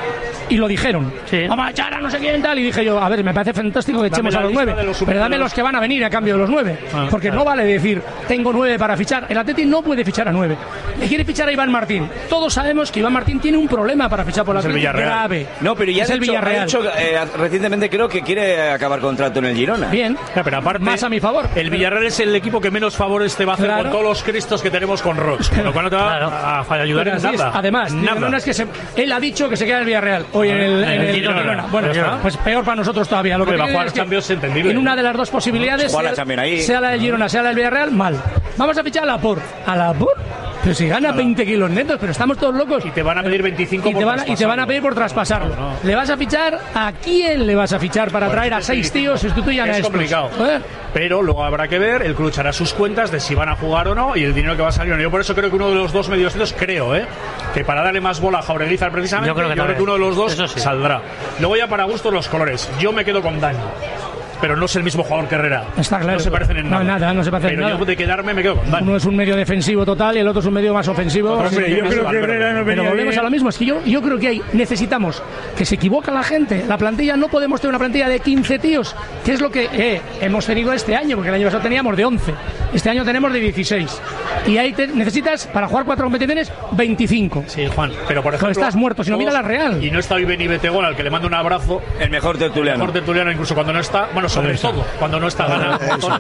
y lo dijeron. Sí. Vamos a echar a no sé quién tal. Y dije yo, a ver, me parece fantástico que echemos Dame a la los nueve. lista de los Pero dame superhéroes. los que van a venir a cambio de los nueve. Ah, porque claro. no vale decir, tengo nueve para fichar. El Atleti no puede fichar a nueve. Le quiere fichar a Iván Martín. Todos sabemos que Iván Martín tiene un problema para fichar por el Es el Atleti Villarreal. grave. No, pero ya es ha el dicho, ha Villarreal. dicho, eh, recientemente creo que quiere acabar contrato en el Girona. Bien. Ya, pero aparte, Más a mi favor. el Villarreal es el equipo que menos favores te va a hacer Claro. con todos los cristos que tenemos con Roch. Con lo cual no te va Claro. a, a ayudar Pero en así es. nada. Además, nada. no, no es que se, él ha dicho que se queda en el Villarreal hoy en el, en en el el Girona. Girona. Bueno, Ya está. pues peor para nosotros todavía. Lo que Hombre, va a te jugar digo es que Champions, entendible. en una de las dos posibilidades, Juega la sea, Champions ahí. sea la del Girona, sea la del Villarreal, mal. Vamos a fichar a Laporte. ¿A Laporte? Pero si gana veinte kilos netos, pero estamos todos locos. Y te van a pedir veinticinco Y te, por van a, y te van a pedir por traspasarlo. No, no. ¿Le vas a fichar? ¿A quién le vas a fichar para Bueno, traer a es seis difícil. tíos? Sustituyan a Es estos. complicado. ¿Eh? Pero luego habrá que ver, el club echará sus cuentas de si van a jugar o no y el dinero que va a salir o no. Yo por eso creo que uno de los dos mediocentros, creo, ¿eh? que para darle más bola a Jaureguizar precisamente, Yo creo que también. uno de los dos Eso sí. saldrá. Luego ya para gusto los colores. Yo me quedo con Dani. Pero no es el mismo jugador que Herrera. Está claro. No se parecen en No, nada. nada, no se parecen en Pero nada. yo de quedarme me quedo con Dani. Uno es un medio defensivo total y el otro es un medio más ofensivo. Hombre, yo creo que Herrera no Pero venía volvemos bien. a lo mismo, es que yo, yo creo que hay, necesitamos que se equivoca la gente. La plantilla, no podemos tener una plantilla de quince tíos, que es lo que eh, hemos tenido este año, porque el año pasado teníamos de once. Este año tenemos de dieciséis. Y ahí te, necesitas, para jugar cuatro competiciones, veinticinco. Sí, Juan, pero por ejemplo... estás muerto, si no, mira la Real. Y no está hoy Beni Betegol, al que le mando un abrazo. El mejor tertuliano. Mejor tertuliano incluso cuando no está, bueno, sobre todo cuando no está gana.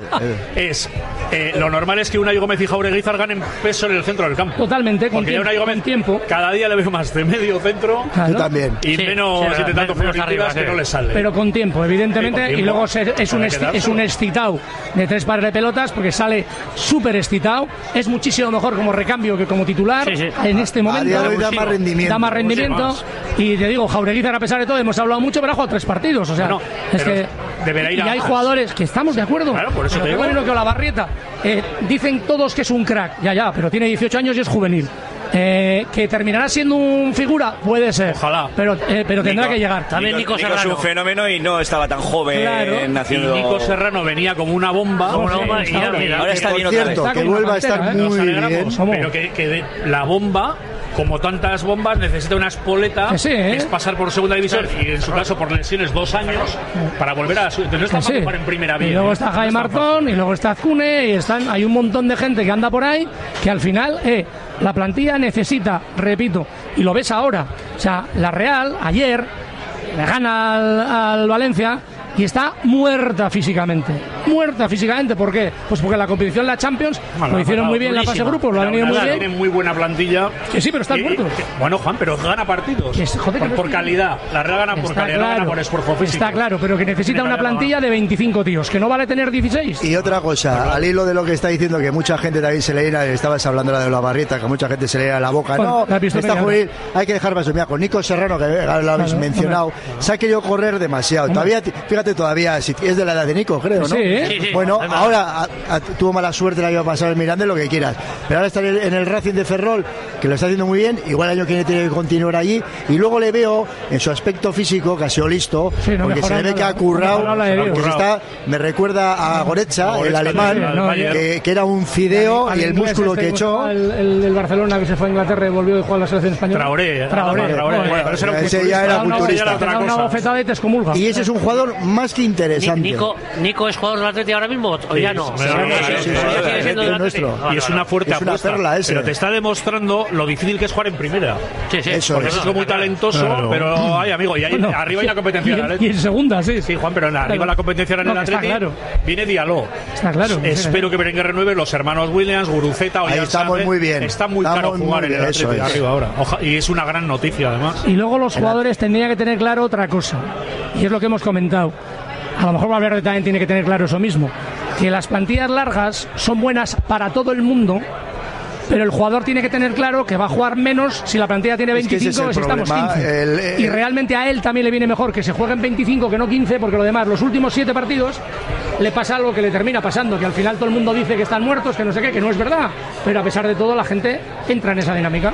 Es eh, lo normal es que Unai Gómez y Jaureguizar ganen peso en el centro del campo. Totalmente, con Porque ya tiempo, Unai Gómez con tiempo. cada día le veo más de medio centro Claro. Yo también. y Sí, menos sí, intentando menos florituras arriba, que sí. no le sale. Pero con tiempo, evidentemente, Sí, con tiempo. y luego se- es, un Para esti- quedárselo. es un excitado de tres pares de pelotas porque sale súper excitado, es muchísimo mejor como recambio que como titular Sí, sí. en este A momento. día de hoy da más rendimiento. Da más rendimiento. Mucho Y te digo, Jaureguizar, a pesar de todo, hemos hablado mucho, pero ha jugado tres partidos. O sea, Bueno, es pero que. deberá ir y a hay más. jugadores que estamos de acuerdo. Claro, por eso Pero te qué digo. bueno que Olavarrieta. Eh, dicen todos que es un crack. Ya, ya, pero tiene dieciocho años y es juvenil. Eh, que terminará siendo un figura, puede ser. Ojalá. Pero, eh, pero tendrá Nico- que llegar. También Nico es Serrano. un fenómeno y no estaba tan joven Claro. Y naciendo. Nico Serrano venía como una bomba. Como una Sí, bomba y ya, ahora. mira, Ahora que- está Por bien otra vez. cierto, Está que como una vuelva a estar pantera, ¿eh? Nos muy alegramos, bien. ¿Cómo? pero que, que de- la bomba, como tantas bombas, necesita una espoleta, Que sí, ¿eh? es pasar por segunda división y en su caso por lesiones dos años para volver a su. Entonces no está Que sí. fácil jugar en primera Y bien. luego ¿eh? está No Jaime fácil. Martón, y luego está Azcune, y están, hay un montón de gente que anda por ahí, que al final, eh, la plantilla necesita, repito, y lo ves ahora, o sea, la Real, ayer, le gana al, al Valencia, y está muerta físicamente. Muerta físicamente, ¿por qué? Pues porque la competición, la Champions, Bueno, lo hicieron ha muy bien en la fase de durísima. grupos, lo ha La venido muy verdad, bien. tiene muy buena plantilla. Que sí, pero están Y- muertos. que- bueno, Juan, pero gana partidos. Que es- joder, que por, no por es- calidad. La Real gana por Está calidad, no gana claro, por esfuerzo físico. está claro, pero que necesita Tiene una calidad, plantilla de veinticinco tíos, que no vale tener dieciséis. Y otra cosa, al hilo de lo que está diciendo, que mucha gente también se le llena, estabas hablando la de la barrieta, que mucha gente se le llena la boca. Bueno, No, la has visto está media juvenil, hay que dejar más. Mira, con Nico Serrano, que ahora lo habéis Claro, mencionado, se ha querido correr demasiado. Todavía, fíjate, todavía, si es de la edad de Nico, creo, ¿no? Sí, ¿eh? Sí, sí. Bueno, Además- ahora a- a- tuvo mala suerte el año pasado en Miranda, lo que quieras. Pero ahora está en el, en el Racing de Ferrol, que lo está haciendo muy bien. Igual el año que viene tiene que continuar allí. Y luego le veo en su aspecto físico, que ha sido listo, Sí, no porque se mejora le ve que nada. ha currado. No mejora nada de porque se Dios. está, me recuerda a Goretzka, A Goretzka, el alemán, del- del Bayern. que, que era un fideo Al y el inglés músculo este, que ¿cómo se echó. llama? El, el del Barcelona que se fue a Inglaterra y volvió a jugar a la selección española. Traoré, Traoré. Adama Traoré. Joder. Bueno, pero ese era un Ese culturista. ya era Te da una- culturista. Era te da otra una cosa. bofetada y te excomulga. Y ese es un jugador más que Ni- interesante. Nico, Nico es jugador del Atleti ahora mismo o ya no. sí, sí, Ya no, sí, sí, sí, sí, sí, sigue sí, siendo es del Atleti. nuestro. Vale, Y es vale, una fuerte Es una apuesta. perla ese. Pero te está demostrando lo difícil que es jugar en primera. Sí, sí. Eso Porque es. es un chico muy talentoso, Claro. pero ay, amigo, y ahí, Bueno, arriba hay una competencia y en en, el y Atleti. en segunda, sí. Sí, Juan, pero en- arriba Claro. la competencia en No, el que está Atleti claro. viene Diallo. Está claro. Espero que Berenguer renueve los hermanos Williams, Guruceta o Ahí estamos muy bien. Está muy Estamos caro jugar muy en el bien, eso Atleti es. arriba ahora. Oja- y es una gran noticia, además. Y luego los jugadores tendrían que tener claro otra cosa, y es lo que hemos comentado. A lo mejor Valverde también tiene que tener claro eso mismo, que las plantillas largas son buenas para todo el mundo, pero el jugador tiene que tener claro que va a jugar menos si la plantilla tiene Es que ese es veinticinco el si estamos problema, quince. el- el- y realmente a él también le viene mejor que se jueguen veinticinco que no quince, porque lo demás, los últimos siete partidos, le pasa algo que le termina pasando, que al final todo el mundo dice que están muertos, que no sé qué, que no es verdad, pero a pesar de todo la gente entra en esa dinámica.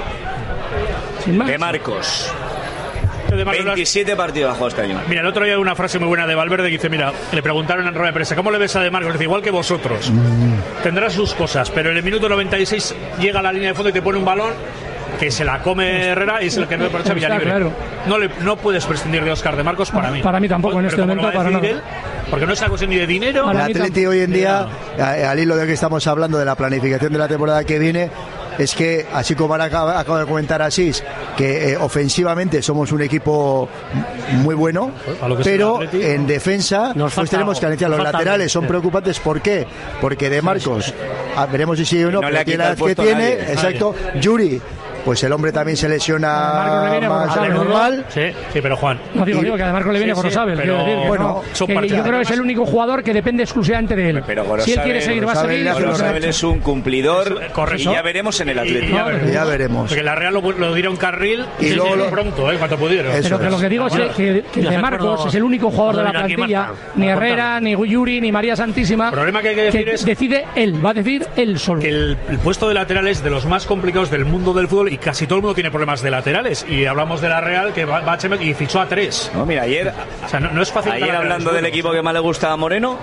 Sin más. De Marcos. Además, veintisiete partidos ha jugado este año. Mira, el otro día hay una frase muy buena de Valverde que dice, mira, le preguntaron en rueda de prensa, ¿cómo le ves a De Marcos? Dice, igual que vosotros. Tendrá sus cosas, pero en el minuto noventa y seis llega a la línea de fondo y te pone un balón que se la come Herrera y es el que no le aprovecha Villalibre. Claro. No, le, no puedes prescindir de Óscar de Marcos para mí. Para mí tampoco, en este Pero momento, para nada. Él, porque no es una cuestión ni de dinero. El Atleti hoy en día, al hilo de que estamos hablando de la planificación de la temporada que viene, es que, así como acaba, acaba de comentar Asís, que eh, ofensivamente somos un equipo muy bueno, pero en defensa Nos pues falta tenemos algo, carencia. Los nos falta laterales algo. son preocupantes. ¿Por qué? Porque de Marcos, ah, veremos si sigue o no, No le pero ha tiene quitado la el edad que puesto a tiene, nadie. exacto. Yuri, pues el hombre también se lesiona Marcos le viene más Gorosabel, de ¿no? normal. Sí, sí, pero Juan. No digo, Y- digo que además le viene Sí, sí, Gorosabel, pero- quiero decir, que bueno, no, son que partidos. yo creo que es el único jugador que depende exclusivamente de él. Pero Si él Gorosabel- quiere seguir, va a Gorosabel seguir. hace si no, los se va a Gorosabel echar. es un cumplidor. Es- correcto. Y ya veremos en el Y- Atlético. y ya veremos. Ya veremos. Porque la Real lo, lo dieron carril Y y luego luego lo- pronto, ¿eh? Cuanto pudieron. Eso Pero que es. lo que digo es que, que, que Yo de recuerdo Marcos es el único jugador de la cuando vino aquí plantilla, Marta, ni para Herrera, ni Yuri, ni María Santísima, El problema que hay que decir es- decide él, va a decir él solo. Que el, el puesto de lateral es de los más complicados del mundo del fútbol y casi todo el mundo tiene problemas de laterales. Y hablamos de la Real que va, va a Champions y fichó a tres. No, mira, ayer, O sea, no, no es fácil. ayer ganar hablando laterales del buenos. equipo que más le gusta a Moreno,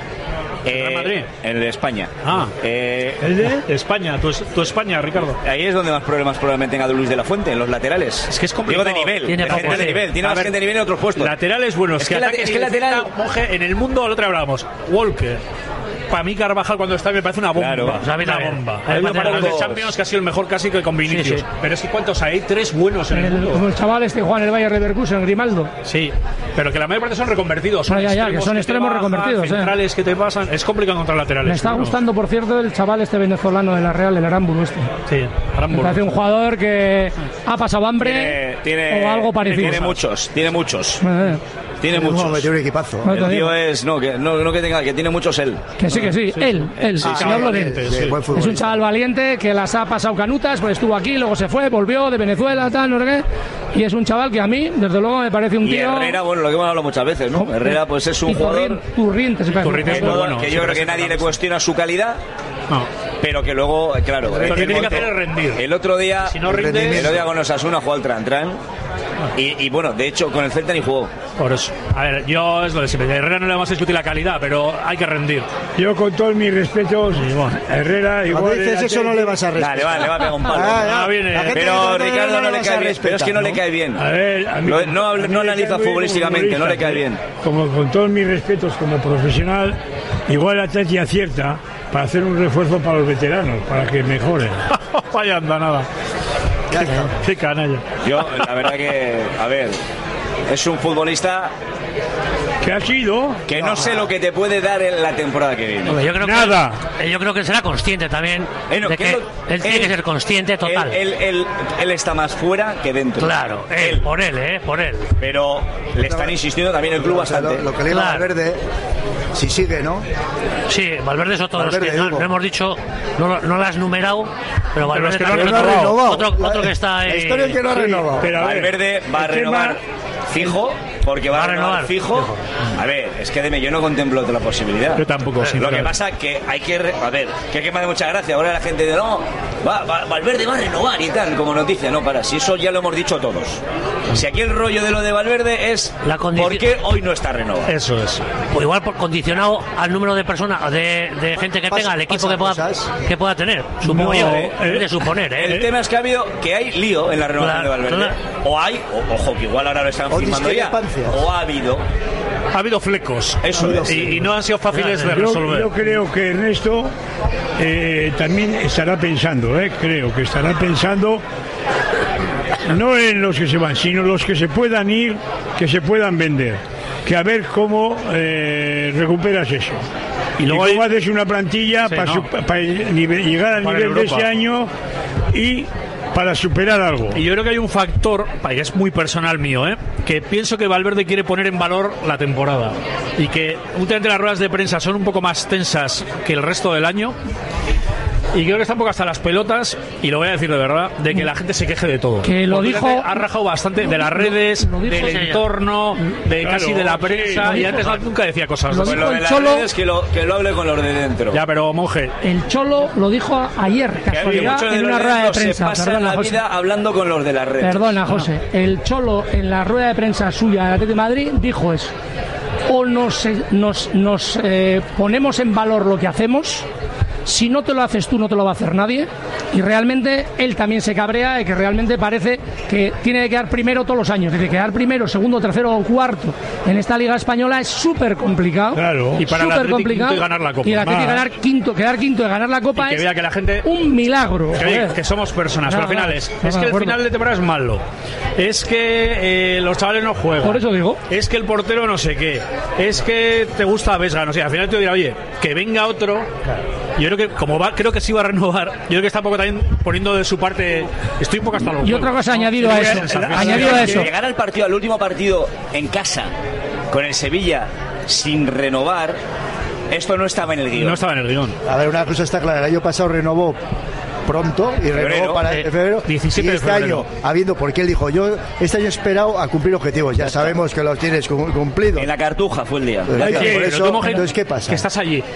Real Madrid. el de España. Ah. Eh, ¿El de? España, tu, tu España, Ricardo. Ahí es donde más problemas probablemente tenga Luis de la Fuente, en los laterales. Es que es complicado. Digo de nivel, Tiene de poco, gente de sí. nivel. Tiene A más ver, gente de nivel en otros puestos. Laterales buenos. Es que la- ataque es que ni lateral- necesita, Monje, en el mundo, el otro hablábamos. Walker. Para mí Carvajal cuando está me parece una bomba. Claro. Pues a mí Una también. bomba. Hay Hay más para de los de dos. Champions que ha sido el mejor casi que con Vinicius. Sí, sí. Pero es que ¿cuántos hay? Hay tres buenos en el, El, mundo. como el chaval este Juan el Bayer Leverkusen, Grimaldo. Sí, pero que la mayor parte son reconvertidos. Son Ah, ya, ya, que son te extremos bajan, reconvertidos, eh. centrales que te pasan. Es complicado encontrar laterales. Me está buenos. gustando, por cierto, el chaval este venezolano de la Real, el Aramburu este. Sí, Me Aramburu. parece un jugador que ha pasado hambre Tiene, tiene- o algo parecido. Tiene muchos, tiene muchos. Eh, Tiene No, muchos. metió un equipazo. No, te El digo. tío es, no, que no, no que tenga, que tiene muchos él. Que sí, que sí, él, él, Sí, sí, sí, hablo de él. valiente, Sí, sí. buen Es un futbolista. chaval valiente que las ha pasado canutas, pues estuvo aquí, luego se fue, volvió de Venezuela, tal, no sé qué. Y es un chaval que a mí, desde luego, me parece un Y tío. Herrera, bueno, lo que hemos hablado muchas veces, ¿no? Herrera, pues es un y jugador Turrien- Turriente, se parece. Turriente es que, muy no- bueno, que sí, yo creo pero que es nadie le que cuestiona su calidad, No. pero que luego, claro, Lo que el, tiene que monte- hacer es rendir. el otro día, Si no rinde, el otro día con Osasuna jugó al Tran Tran. Y, y bueno, de hecho, con el Celta ni jugó. por eso. A ver, yo es lo de siempre. De Herrera no le vamos a discutir la calidad, pero hay que rendir. Yo con todos mis respetos, Herrera igual... Cuando dices era eso no le vas a Nada, respetar. le va, le va a pegar un palo. Ah, ya. No, viene. La gente que Pero trata de Ricardo no le vas a cae bien. Pero es que no le respetar, cae bien. A ver, a mí- Lo- no habla- a mí no me analiza cae muy bien futbolísticamente, como no le cae bien. Como con todos mis respetos como profesional, igual Atleti acierta para hacer un refuerzo para los veteranos, para que mejoren. Vaya anda nada. Ya está. Qué canalla. Yo, la verdad que, a ver, es un futbolista ¿Qué ha sido? que no sé lo que te puede dar en la temporada que viene. Hombre, yo creo Nada. Que, eh, yo creo que será consciente también Eh, no, de que que eso- él tiene él- que ser consciente total. Él, él, él- él está más fuera que dentro. Claro, él, por él, eh, por él. Pero le están insistiendo también el club O sea, bastante. lo, lo que le digo a Claro. Valverde, si sigue, ¿no? Sí, Valverde es otro de los Valverde, que no, Hugo. no hemos dicho, no, lo- no lo has numerado, pero Valverde es que no también ha es otro- renovado. otro, La- otro que está ahí. La historia es que no ha Sí, renovado. pero a ver, Valverde va a el tema- renovar fijo, porque va, Va a a renovar, renovar fijo. A ver, es que deme, yo no contemplo otra posibilidad. Yo tampoco, Lo sinceramente. que pasa que hay que, re- a ver, que, que me hace mucha gracia. Ahora la gente dice, no, va, va- Valverde va a renovar y tal, como noticia. No, para, si eso ya lo hemos dicho todos. Si aquí el rollo de lo de Valverde es La condici- ¿por qué hoy no está renovado? Eso es. O igual por condicionado al número de personas, de, de gente que Pasa- tenga, el equipo pasan que pueda, cosas. que pueda tener. Supongo No, yo, eh, es de suponer, ¿eh? El tema es que ha habido, que hay lío en la renovación Claro, de Valverde. claro. O hay, o- ojo, que igual ahora lo están O firmando ya. discrepancias. O ha habido. Ha habido flecos. Eso es. Y, y no han sido fáciles de Yo, resolver. yo creo que Ernesto eh, también estará pensando, eh, creo que estará pensando no en los que se van, sino los que se puedan ir, que se puedan vender. Que a ver cómo eh, recuperas eso. Y Y luego luego hay- haces una plantilla Sí, para, no. su- para nive- llegar al Para nivel de Europa. ese año y para superar algo. Y yo creo que hay un factor, que es muy personal mío, ¿eh? que pienso que Valverde quiere poner en valor la temporada. Y que últimamente las ruedas de prensa son un poco más tensas que el resto del año. Y creo que está un poco hasta las pelotas, y lo voy a decir de verdad, de que la gente se queje de todo. Que lo Porque dijo- ha rajado bastante de las redes, lo dijo- del Sí, entorno, de Claro, casi de la sí, prensa, lo y dijo- antes no- nunca decía cosas. Lo así. Pues lo de el las Cholo- redes que lo, que lo hable con los de dentro. Ya, pero monje, El Cholo lo dijo ayer, Que hay casualidad, muchos de en los una de rueda de dentro se prensa. pasan Perdona, la José. vida hablando con los de las redes. Perdona, José. El Cholo, en la rueda de prensa suya del Atlético de Madrid, dijo eso. o nos, nos, nos eh, ponemos en valor lo que hacemos. Si no te lo haces tú, no te lo va a hacer nadie. Y realmente él también se cabrea y que realmente parece que tiene que quedar primero todos los años. Dice, quedar primero, segundo, tercero o cuarto en esta Liga Española es súper complicado. Claro. Y para el Athletic quinto y ganar la Copa. Y el Athletic ganar quinto, quedar quinto y ganar la Copa y que es vea que la gente, un milagro. Que, vea, que somos personas, no, pero al final es, no, es que el final de temporada es malo. Es que eh, los chavales no juegan. Por eso digo. Es que el portero no sé qué. Es que te gusta Vesga, no sé. Al final te dirá, oye, que venga otro. Claro. Yo creo que como va, creo que sí va a renovar. Yo creo que está un poco también poniendo de su parte. Estoy un poco hasta los. Y otra cosa añadido a eso. Añadido a eso. Llegar al partido, al último partido en casa con el Sevilla sin renovar. Esto no estaba en el guión. No estaba en el guión. A ver, una cosa está clara. El año pasado renovó pronto y renovó febrero, para eh, febrero. diecisiete y este de febrero. año, habiendo, porque él dijo, yo este año he esperado a cumplir objetivos. Ya sabemos que los tienes cumplidos. En la Cartuja fue el día. Gracias, Oye, por eso, entonces, ¿qué pasa? Que estás allí.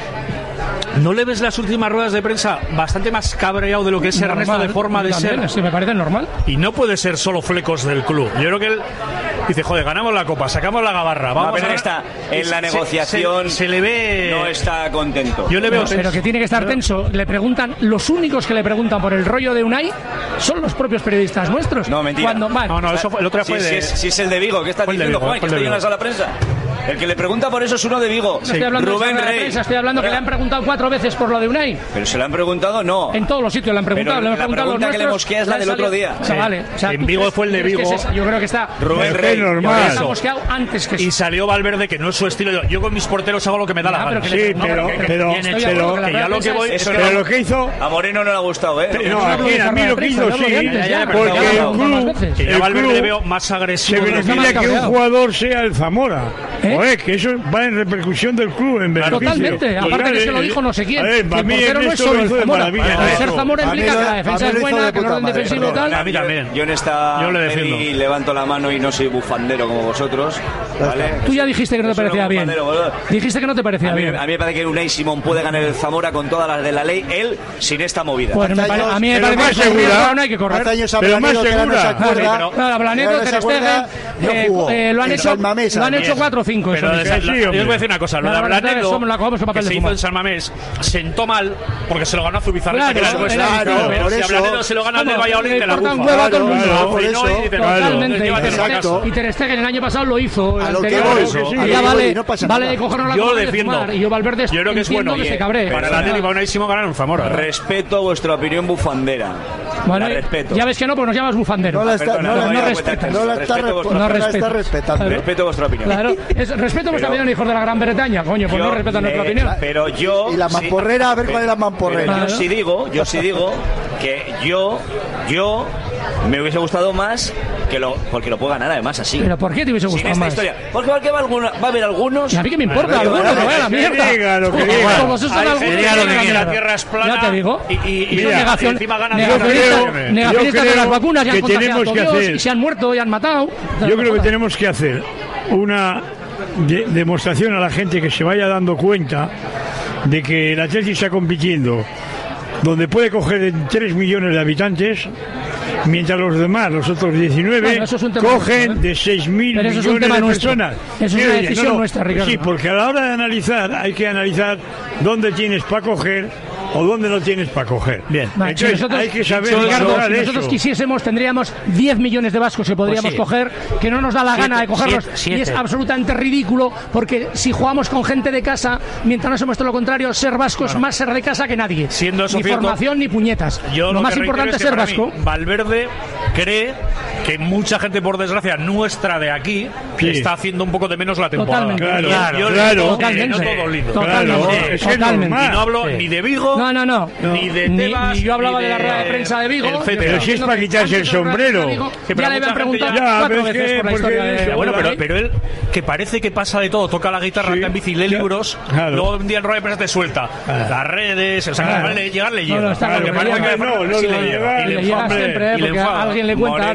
¿No le ves las últimas ruedas de prensa bastante más cabreado de lo que es normal, Ernesto de forma de también, ser? Sí, me parece normal. Y no puede ser solo flecos del club. Yo creo que él dice, joder, ganamos la Copa, sacamos la gabarra. Vamos no, pero a... está en la negociación. Se, se, se le ve. No está contento. Yo le veo no, tenso. Pero que tiene que estar tenso. Le preguntan, los únicos que le preguntan por el rollo de Unai son los propios periodistas nuestros. No, mentira. Cuando, vale, no, no, eso fue, el otro sí, fue de. Si es, si es el de Vigo, ¿qué estás diciendo, Juan? Que estoy en la sala de prensa. El que le pregunta por eso es uno de Vigo. No estoy hablando Rubén de Rey. Prensa, estoy hablando que le han preguntado cuatro veces por lo de Unai. Pero se lo han preguntado, no. En todos los sitios le han preguntado. Pero le han la preguntado pregunta los que le nuestros, mosquea es la del otro día. O sea, sí. vale, o sea, en Vigo crees, fue el de Vigo. Que es yo creo que está. Rubén Rey. Normal. Está mosqueado antes que eso. Y salió Valverde, que no es su estilo. Yo con mis porteros hago lo que me da Ya, la gana. pero Sí, que- no, pero, que- que- pero, bien hecho, pero, que la que ya rueda lo de que voy- prensa es- eso pero no- lo que hizo. A Moreno no le ha gustado, ¿eh? No, aquí a mí lo que hizo Prensa, sí, no lo dientes, ya, pero porque ya el lo hablamos más club, veces. Que ya el Valverde le club veo más se agresivo. beneficia más que un cabreado. jugador sea el Zamora. ¿Eh? Joder, que eso va en repercusión del club, en beneficio. Totalmente, aparte que se lo dijo no sé quién. A ver, Que para el mí portero no es Ernesto solo lo el hizo de Zamora. maravilla. El ser Eso. Zamora A mí implica lo- que la a defensa mí es lo hizo buena, de que el puta orden madre, defensivo y perdón. tal. A mí también. Yo en esta Yo le defiendo. y levanto la mano y no soy bufandero como vosotros, ¿vale? Tú ya dijiste que no te Eso parecía es bien. bufandero, boludo. Dijiste que no te parecía A mí, bien. a mí me parece que Unai Simón puede ganar el Zamora con todas las de la ley, él sin esta movida. Bueno, me pare- a mí me Pero parece más que correr, segura. no hay que correr. Hace años a Pero más Blanero, que ahora no se segura. acuerda. Pero- Claro, Blanero, que ahora no Ter se acuerda, Stegen, no eh, jugó. eh, lo han En hecho, San Mamés, lo han también. hecho cuatro o cinco. Pero eso. de- Sí, sí, yo hombre. os voy a decir una cosa, lo de La verdad es que Blanero, somos la cogamos en papel que de se hizo fumar. en San Mamés, sentó mal porque se lo ganó a Zubizarreta, Claro, que era el vuestro. claro, pero por si a eso. Blanero se lo gana el del ¿Cómo? Valladolid, Le te la importa un bufa. huevo a todo el mundo. Claro, por Y no, eso. y te- Totalmente. llévatelo Y a Ter Exacto. Stegen- Y Ter Stegen el año pasado lo hizo. el A lo que anterior. voy, sí, Y a ya lo que voy, vale, no pasa vale nada. de cogernos la Yo copa y de defiendo. fumar. Y yo Valverde Yo creo que es entiendo bueno. que y, se eh, cabree. Para el Atlético Baunaísimo ganar un Zamora. Respeto vuestra opinión bufandera. Bueno, la respeto. ya ves que no, pues nos llamas bufandero. No la está, Perdona, no, no la- me no voy a respeta, cuenta. no la está, Respeto resp- vuestra- no la No está respeto. respetando. Claro. Respeto vuestra opinión. Claro, es, respeto vuestra Pero- opinión, hijos de la Gran Bretaña, coño, pues Yo, no respetan nuestra eh, opinión. Pero yo. Y la sí- mamporrera, a ver cuál es la mamporrera. Pero yo Claro. sí digo, yo sí digo que yo, yo me hubiese gustado más que lo, porque lo puedo ganar además así. Pero ¿por qué te hubiese Sin gustado esta más? historia. Porque igual que va, alguna- va a haber algunos. Y a mí que me importa, Bueno, algunos, bueno, que vaya a la que mierda. diga lo que Como- diga. Como esos son Hay algunos, gente que que vayan a dice que la mierda. tierra es plana. Ya te digo. Y, y, y, Y son mira, negacion- encima ganan negacionistas, yo creo- negacionistas yo de las creo vacunas y han que contagiado tenemos a que Dios hacer- y se han muerto y han matado. Yo creo que tenemos que hacer una de- demostración a la gente que se vaya dando cuenta de que el Atlético está compitiendo donde puede coger tres millones de habitantes, mientras los demás, los otros diecinueve, Bueno, eso es un tema cogen nuestro, ¿eh? de seis mil Pero eso millones es un tema de nuestro. personas. Eso es Sí, una oye, decisión nuestra, Ricardo. Sí, porque a la hora de analizar hay que analizar dónde tienes para coger o dónde no tienes para coger. Bien. Vale, si Entonces nosotros, hay que saber si, Ricardo, valorar si nosotros eso. quisiésemos, tendríamos diez millones de vascos que podríamos Pues sí. coger, que no nos da la Siete, gana de cogerlos. siete, siete. Y es absolutamente ridículo, porque si jugamos con gente de casa, mientras no hacemos todo lo contrario, ser vasco es más ser de casa que nadie. Siendo eso ni cierto, formación ni puñetas. Yo lo lo más que importante es reitero ser que para vasco. mí, Valverde cree que mucha gente, por desgracia, nuestra de aquí, Sí. está haciendo un poco de menos la temporada. Totalmente. Claro, Y claro, yo claro. digo que Totalmente. no todo lindo. Totalmente. Claro, es que es Totalmente. normal. Y no hablo Sí. ni de Vigo, No, no, no. ni de Ni- Tebas, ni yo hablaba ni de la rueda de prensa de Vigo. el Yo etcétera. Pero si es para quitarse el Antes de la rueda de sombrero. prensa de Vigo, Que para ya le habían mucha gente preguntado ya- cuatro Ya, pero es veces que- por la porque- historia de Ya, bueno, pero, Valverde. pero él, que parece que pasa de todo, toca la guitarra, Sí. anda en bici, lee Ya. libros, Claro. luego un día en rueda de prensa te suelta las redes, o sea, que Claro. al llegar le llega. No, no, está Porque claro, parece que que no, no, sí le le llega, llega. Y le le llega enfada, siempre, ¿eh? y le porque enfada. alguien le cuenta, Moreno, tiene hijos.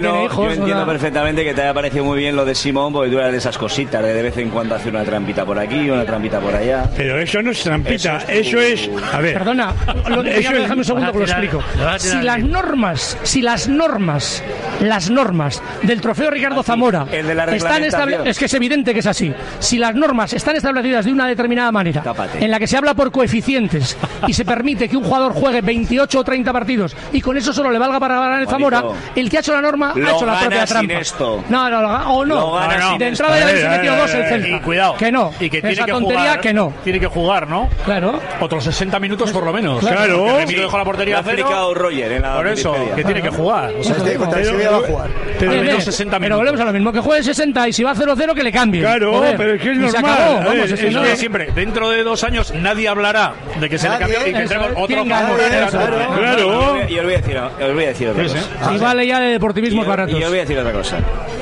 Yo entiendo o sea... perfectamente que te haya parecido muy bien lo de Simón, porque tú eras de esas cositas, de de vez en cuando hacer una trampita por aquí, una trampita por allá. Pero eso no es trampita, eso es... Eso es a ver... Perdona, lo, eso déjame es... un segundo que lo explico. Si las normas, si las normas, las normas del trofeo Ricardo Aquí, Zamora el de la están establecidas, es que es evidente que es así. Si las normas están establecidas de una determinada manera, Tápate. en la que se habla por coeficientes y se permite que un jugador juegue veintiocho o treinta partidos y con eso solo le valga para ganar el Zamora, el que ha hecho la norma lo ha hecho la propia gana sin trampa. esto. No, no, no, o no. Lo gana no, sin de esto. entrada ya A ver, habéis metido a ver, dos el a ver, Celta. Y cuidado. Que no. Y que tiene esa que tontería jugar, que no. Tiene que jugar, ¿no? Claro. Otros sesenta minutos por lo menos. Claro. Que Remiro dejó la portería Lo a ha cero. explicado Roger en la Por eso, Wikipedia. que tiene que jugar. O sea, Este contra el Sevilla va a jugar. Pero, al Bien, menos bien. sesenta Pero minutos. volvemos a lo mismo, que juegue sesenta y si va cero cero que le cambie. Claro, Joder. pero es que es Y se normal. acabó, A ver, vamos, es si Eso no- de siempre. Dentro de dos años nadie hablará de que se Nadie, le cambió y que eso tenemos es. otro ¿Quién ganó? jugador de la Eso, Copa. claro. Claro. Y os voy a decir, os voy a decir otra Sí, cosa. sí. Y vale ya de Y deportivismos os- baratos. y os voy a decir otra cosa.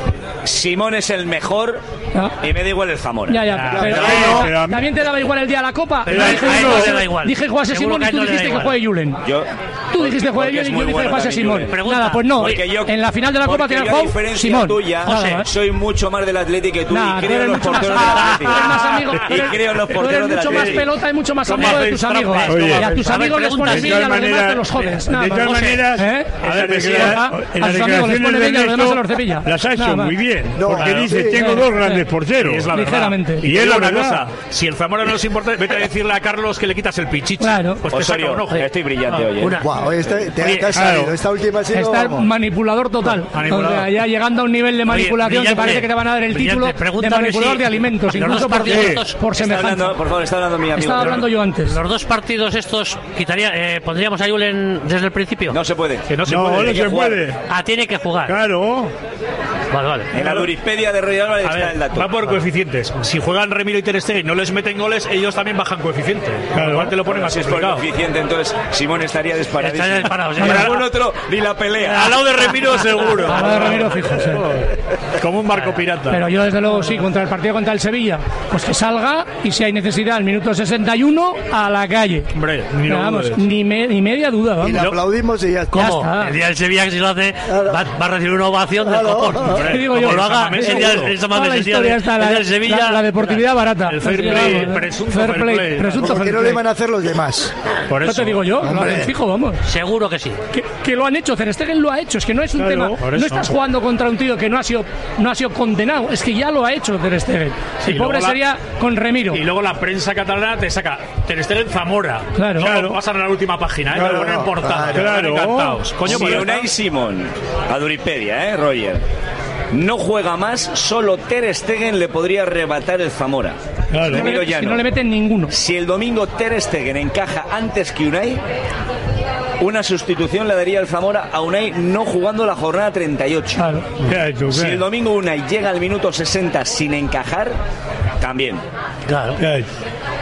Simón es el mejor Ah. y me da igual el Zamora. Ya, ya, Ah, pero, pero- pero- pero a mí- también te daba igual el día de la Copa. Pero Yo a dije, él no, no le da igual. dije que jugase Seguro Simón que a y él tú no le da dijiste que igual. juegue Julen. Yo, Tú dijiste que juegue porque es Julen y muy yo dije bueno que jugase también Simón. Julen. Pregunta. Nada, pues no. Porque yo- En la final de la Copa porque tiene el yo, a juego diferencia Simón. tuya, Nada más. soy mucho más del Atleti que tú Nah, y tú creo eres en los mucho más, porteros del tú eres más Atleti. amigo, tú Y eres- creo en los tú eres porteros del mucho más Atleti. pelota y mucho más Son amigo más de tus trampas. amigos. Oye, Y a tus a ver, amigos les pregunta, pones de bien y a todas los demás te maneras, los jodes. de Nada todas más. maneras, ¿Eh? A ver, en sí, las a- declara- a en las sus amigos les declaraciones pone de bien y a los demás se los Ernesto cepilla. las ha Nada hecho más. muy bien, No, porque claro, dice, sí, tengo sí, dos sí. grandes porteros. Y es la verdad. Ligeramente. Y Y es es la una verdad. cosa. Si el Zamora no nos importa, vete a decirle a Carlos que le quitas el pichichi. Claro. Pues te saca Osorio, un ojo. estoy brillante hoy. ¿eh? Una- Buah, hoy este- te, Oye, te has claro. salido. Esta última ha sido... Está vamos. manipulador total. Manipulador. O sea, ya llegando a un nivel de manipulación que brillante, parece que te van a dar el brillante. título de Pregúntame manipulador si de alimentos, los incluso dos por, partidos por estos- Está semejanza. hablando, por favor, está hablando mi amigo. Estaba hablando yo antes. Los dos partidos estos quitaría, eh, pondríamos a Julen desde el principio. No se puede. Que no se No, puede. no hay que se jugar. puede. Ah, tiene que jugar. Claro. Vale, vale. En la Duripedia de Roger Álvarez A está ver, el dato. va por coeficientes. Si juegan Remiro y Ter Stegen y no les meten goles, ellos también bajan coeficiente. Claro. Igual te lo ponen Bueno, más si es por complicado. coeficiente, entonces Simón estaría disparadísimo. Estaría disparado, sí. Y algún otro ni la pelea. Al lado de Remiro seguro. Al lado de Ramiro fijo, sí. Como un barco pirata. Pero yo desde luego sí, contra el partido contra el Sevilla, pues que salga y si hay necesidad al minuto sesenta y uno a la calle. Hombre, ni lo Pero vamos, dudes. ni, me- ni media duda, Y vamos. le aplaudimos y ya está. ¿Cómo? está. El día del Sevilla, que si lo hace, va, va a recibir una ovación del Claro. copón. Hombre, ¿Qué digo Como yo? lo haga, Samamés el día, seguro. el Toda Samamés, la el día historia de- está, el la, día del Sevilla. la- la deportividad barata. El fair Así que play, vamos, ¿eh? presunto fair fair play, play. presunto Como que fair no le play. iban a hacer los demás. Por No eso. te digo yo, lo Hombre. hacen fijo, vamos. Seguro que sí. Que, que lo han hecho, Ter Stegen lo ha hecho, es que no es un Claro, tema, por no eso. estás jugando contra un tío que no ha sido no ha sido condenado, es que ya lo ha hecho Ter Stegen. Sí, El pobre luego la- sería con Remiro. Y luego la prensa catalana te saca Ter Stegen Zamora. Claro. No Claro. pasan a la última página, ¿eh? Claro, Lo ponen en no, portada. claro. Están encantados. Coño, Si pues ya Unai está. Simón, a Duripedia, ¿eh, Roger? No juega más, solo Ter Stegen le podría arrebatar el Zamora. Claro. Remiro ya si no. no le meten ninguno. Si el domingo Ter Stegen encaja antes que Unai, una sustitución le daría el Zamora a Unai no jugando la jornada treinta y ocho. Claro. ¿Qué ha hecho? Si el ¿Qué? domingo Unai llega al minuto sesenta sin encajar, también. Claro. ¿Qué ha hecho?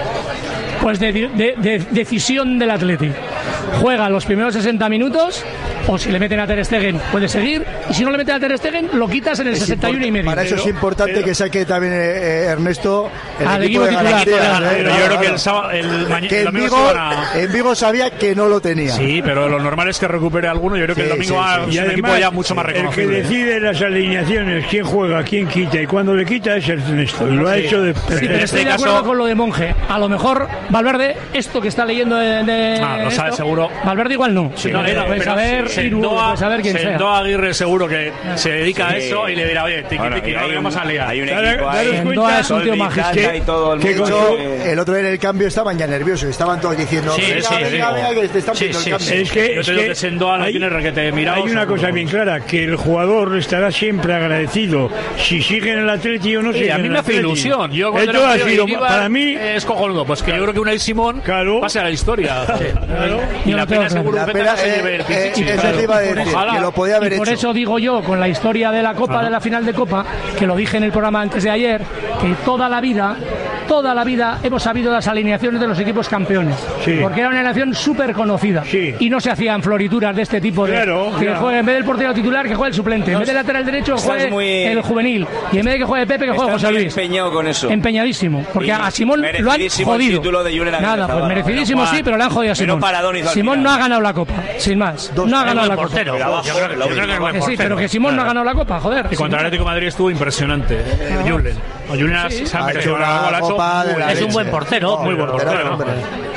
Pues de, de- de- decisión del Atleti. Juega los primeros sesenta minutos, o si le meten a Ter Stegen puede seguir, y si no le meten a Ter Stegen lo quitas en el Es sesenta y uno y medio. Para eso es importante que saque también eh, eh, Ernesto el Al equipo, equipo de titular. garantías. ¿eh? Pero yo Claro, creo que claro. el sábado, el mañana, Que el en domingo Vigo, se van a... en Vigo sabía que no lo tenía. Sí, pero lo normal es que recupere alguno. Yo creo que Sí, el domingo sí, va sí. a Y ser un equipo además, ya mucho más el que reconocible. decide las alineaciones, quién juega, quién quita y cuándo le quita es Ernesto. Y lo ha hecho de... Sí, pero En estoy este de caso- acuerdo con lo de Monje. A lo mejor Valverde, esto que está leyendo de, de Ah, lo sabe esto, seguro. Valverde igual no. Sí, no, no, puede pero saber se- Iru, Sendoa- puede saber quién sea. Sendoa Aguirre seguro que se dedica a Sí. eso y le dirá, oye, tiqui Bueno, tiqui, y no hay lo un- vamos a liar. hay un Daros- equipo ahí. daros Sendoa cuenta es un tío Sol magistral. Miranda y todo el De mundo. hecho, Eh, el otro día en el cambio estaban ya nerviosos, estaban todos diciendo, Sí, venga, sí, venga, sí. venga, que te están Sí, pidiendo sí, el cambio. Es que, Yo es te digo que que Sendoa lo hay, tiene requete mirado, hay una seguro. cosa bien clara, que el jugador estará siempre agradecido si sigue en el Atleti o no Sí, sigue a en mí el me hace Atleti. ilusión. Yo cuando Esto era ha un tío sido, que iba, para mí, es cojonudo. Pues que yo creo que Unai Simón Claro. pase a la historia. claro. Y Yo la no tengo pena claro. seguro La que pena, se lleve eh, el eh, pichichi. eso te iba a decir, Ojalá. que lo podía haber Y por hecho. eso digo yo, con la historia de la Copa, de la final de Copa, que lo dije en el programa antes de ayer, que toda la vida, toda la vida hemos sabido las alineaciones de los equipos campeones. Sí. Porque era una alineación súper conocida. Sí. Y no se hacían florituras de este tipo. De, Claro, que claro. juegue en vez del portero titular, que juegue el suplente. En vez del lateral derecho, que Estás juegue muy- el juvenil. Y en vez de que juegue Pepe, que juegue Estás José muy Luis. empeñado con eso. Empeñadísimo. Porque Y a Simón lo han merecidísimo el jodido. título de Julen Nada, Aguirrezabala. pues merecidísimo Bueno, sí, pero le han jodido a Pero Simón. Paradón hizo al Simón final. no ha ganado la Copa, sin más. No ha ganado la Copa. portero. Pero abajo, Yo creo, la yo creo que es buen Que sí, portero. pero que Simón no ha ganado la Copa, joder. Y contra el Atlético de Madrid estuvo impresionante. Eh, Julen. O Julen ha- se ha Ha merecido hecho la una gol, ha hecho copa de muy la bien. Es un buen leche. portero. Muy buen portero. hombre.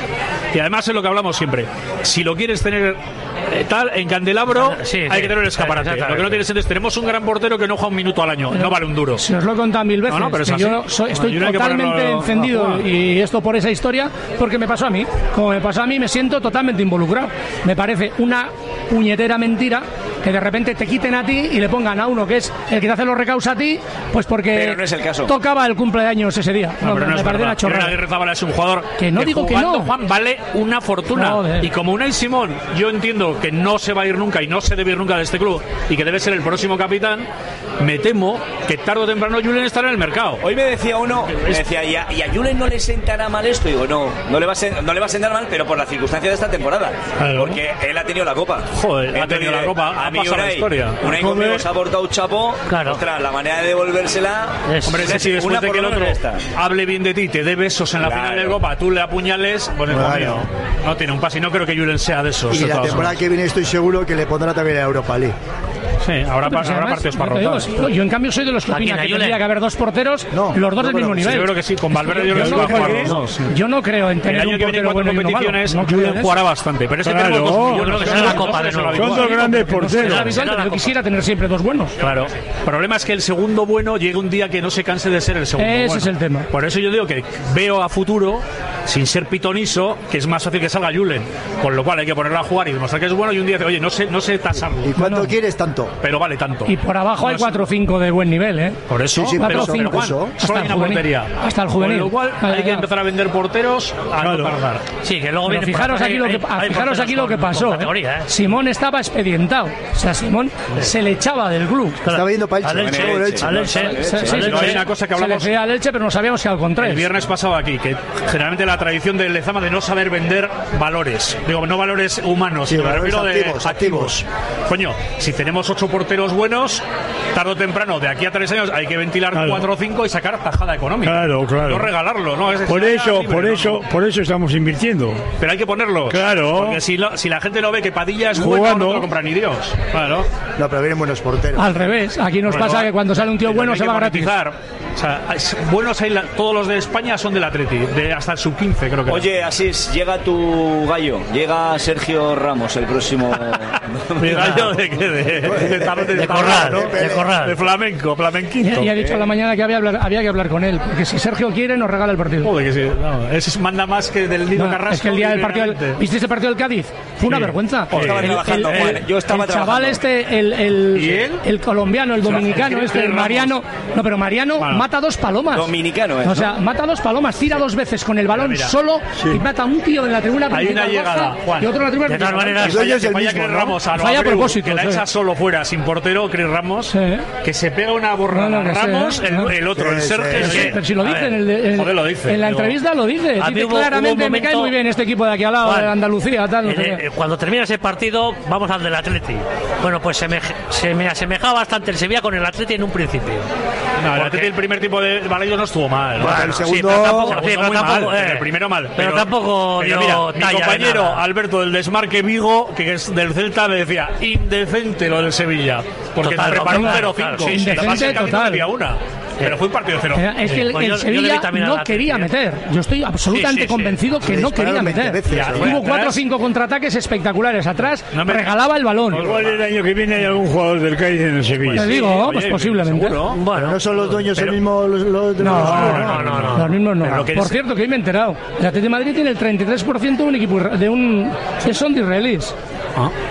Y además es lo que hablamos siempre. Si lo quieres tener eh, tal, en candelabro, Sí, hay sí. que tener el escaparate. Exactamente. Lo que no tiene sentido es tenemos un gran portero que no juega un minuto al año. No vale un duro. Si os lo he contado mil veces, No, no, pero es que así. yo soy- estoy Yo no hay que totalmente ponerlo a encendido jugar. y esto por esa historia, porque me pasó a mí. Como me pasó a mí, me siento totalmente involucrado. Me parece una puñetera mentira que de repente te quiten a ti y le pongan a uno que es el que te hace los recaus a ti, pues porque Pero no es el caso. tocaba el cumpleaños ese día. No, No, pero me no es parece verdad. una chorrada. Julen Aguirrezabala es un jugador Que no digo que jugando, no. Juan, vale una fortuna. Joder. Y como Unai Simón, yo entiendo que no se va a ir nunca y no se debe ir nunca de este club y que debe ser el próximo capitán, me temo que tarde o temprano Julen estará en el mercado. Hoy me decía uno, me decía, ¿y a, y a Julen no le sentará mal esto? Y digo, no, no le, va a sen- no le va a sentar mal, pero por las circunstancias de esta temporada. Claro. Porque él ha tenido la Copa. Joder, ha tenido la Copa, A ha mí pasado la Unai, historia. Unai conmigo se ha portado un chapo. Claro. Ostras, la manera de devolvérsela... Es- Hombre, ese sí, después una de por que el lo otro menos esta. hable bien de ti, te dé besos en la Claro. final de Copa, tú le apuñales, pues es Claro. mío. No tiene un pase y no creo que Julen sea de esos. Y de la todas temporada formas. que viene estoy seguro que le pondrá también la Europa League. Sí, habrá, Pero pas- si habrá además, partidos para yo te digo, rotar. sí, yo, yo en cambio soy de los que ¿A quién, opina a que Julen? tendría que haber dos porteros, No, los dos no, del pero mismo sí, nivel. Yo creo que sí, con Valverde yo creo que Yo va a no jugar creo- los dos. sí. Yo no creo en El tener año un que viene, portero cuatro bueno y uno malo. competiciones, No creo en Julen eso. jugará bastante. Pero es que Claro. tenemos dos Yo millones creo que de será la euros, Copa de eso nuevo. es Son habitual. dos grandes No será porteros. habitual, Será pero la yo Copa. quisiera tener siempre dos buenos. Claro. El problema es que el segundo bueno llegue un día que no se canse de ser el segundo Ese bueno. es el tema. Por eso yo digo que veo a futuro, sin ser pitoniso, que es más fácil que salga Julen. Con lo cual hay que ponerlo a jugar y demostrar que es bueno y un día dice, oye, no sé, no sé tasarlo, ¿Y cuánto quieres tanto? pero vale tanto. Y por abajo hay No es- cuatro o cinco de buen nivel, ¿eh? Por eso, Sí, sí, pero, pero pero, eso, Juan, eso. solo Hasta hay el una juvenil. portería. Hasta el juvenil. Con lo cual Ah, hay ya, que ya. empezar a vender porteros a Claro. no tardar. Sí, que luego Pero viene fijaros aquí lo que, hay- hay fijaros porteros aquí lo que con- con pasó. ¿eh? categoría, ¿eh? Simón estaba expedientado. O sea, Simón se le echaba del club. Estaba yendo para Al el Elche, Elche. al Elche, Sí, al sí, Elche, sí, al sí, Pero Elche. hay una cosa que Se le hablamos fue al Elche, pero no sabíamos que al el contrario. viernes pasado aquí, que generalmente la tradición del Lezama de no saber vender valores. Digo, no valores humanos, Sí, sino me valores refiero de activos, activos. Coño, si tenemos ocho porteros buenos, tarde o temprano, de aquí a tres años, hay que ventilar Claro. cuatro o cinco y sacar tajada económica. Claro, claro. No regalarlo, ¿no? Es- Por es- eso, libre, por ¿no? eso, por eso estamos invirtiendo. Pero hay que ponerlos. Claro. Porque si, lo- si la gente no ve que Padilla es bueno, Jugando. no te lo compra ni Dios. Claro. No, pero vienen buenos porteros. Al revés, aquí nos Bueno, pasa que cuando sale un tío pero bueno hay se que va gratis. monetizar. O sea, es- buenos hay la- todos los de España son del Atleti, de hasta el sub quince creo que. Oye, Asís, llega tu gallo, llega Sergio Ramos el próximo... ¿Mi gallo de qué? De, de, tar- de De tar- corral, ¿no? de corral. De flamenco, flamenquito. Y, y ha dicho a la mañana que había, hablar- había que hablar con él, porque si Sergio quiere nos regala el partido. Joder, que sí. No, ese manda más que del Nino No, Carrasco. es que el día del partido, del- literalmente. ¿viste ese partido del Cádiz? Fue una Sí. vergüenza. Pues estaba El- trabajando, el- Juan, el- yo estaba el chaval trabajando. este, el, el, ¿Y él? el colombiano, el dominicano, Cris- este, el Cris Mariano. No, pero Mariano Bueno. mata dos palomas. Dominicano es, O sea, mata dos palomas, tira dos veces con el balón Mira, solo y mata a un tío en la tribuna Hay una principal llegada, baja Juan. y otro en la tribuna De todas principal. maneras, El dueño es Que el falla mismo, Chris ¿no? Ramos a lo Falla a Abreu, propósito, que la sí. echa solo fuera, sin portero, Chris Ramos, Sí. que se pega una borrada. No, no, que sí, Ramos, ¿eh? el, No. el otro, el Sí, Sergio. sí, es Pero, que- sí, pero si lo a dice ver, en, el, en- joder, lo dice. en la Digo, entrevista lo dice. A mí Dice hubo- hubo un claramente, me cae momento- muy bien este equipo de aquí al lado, Juan, de Andalucía, tal, no sé Eh, qué. eh, cuando termina ese partido, vamos al del Atleti. Bueno, pues se me, se me asemejaba bastante el Sevilla con el Atleti en un principio. No, el Porque- Atleti el primer tipo de Varillos no estuvo mal. ¿no? Bueno, el sí, segundo- pero tampoco, El sí, segundo pero muy tampoco, mal, eh, el primero mal. Pero, tampoco pero dio mira, mi talla de compañero nada. Alberto del Desmarque Vigo, que es del Celta, me decía, indecente lo del Sevilla. Porque Total, se preparó un claro, cero cinco. claro, sí, sí. Indecente total. Había una. Pero fue un partido cero. Era- Es que el, Pues el yo- yo le Sevilla vi también al no Atleti, quería ¿eh? meter. Yo estoy absolutamente Sí, sí, sí. convencido que Le no quería dispararon veinte meter. veces, Ya, ¿eh? fue Hubo atrás. cuatro o cinco contraataques espectaculares atrás, No me- regalaba el balón. Igual el año que viene hay algún jugador del Cádiz en el Sevilla. Te digo, Oye, pues posiblemente. seguro. Bueno, No son los dueños Pero- el mismo los, los de No, los- no, no, no, no. Los mismos no. Pero lo que Por es- cierto, que hoy me he enterado. El Atlético de Madrid tiene el treinta y tres por ciento de un equipo isra- de un que son de israelíes. Ah.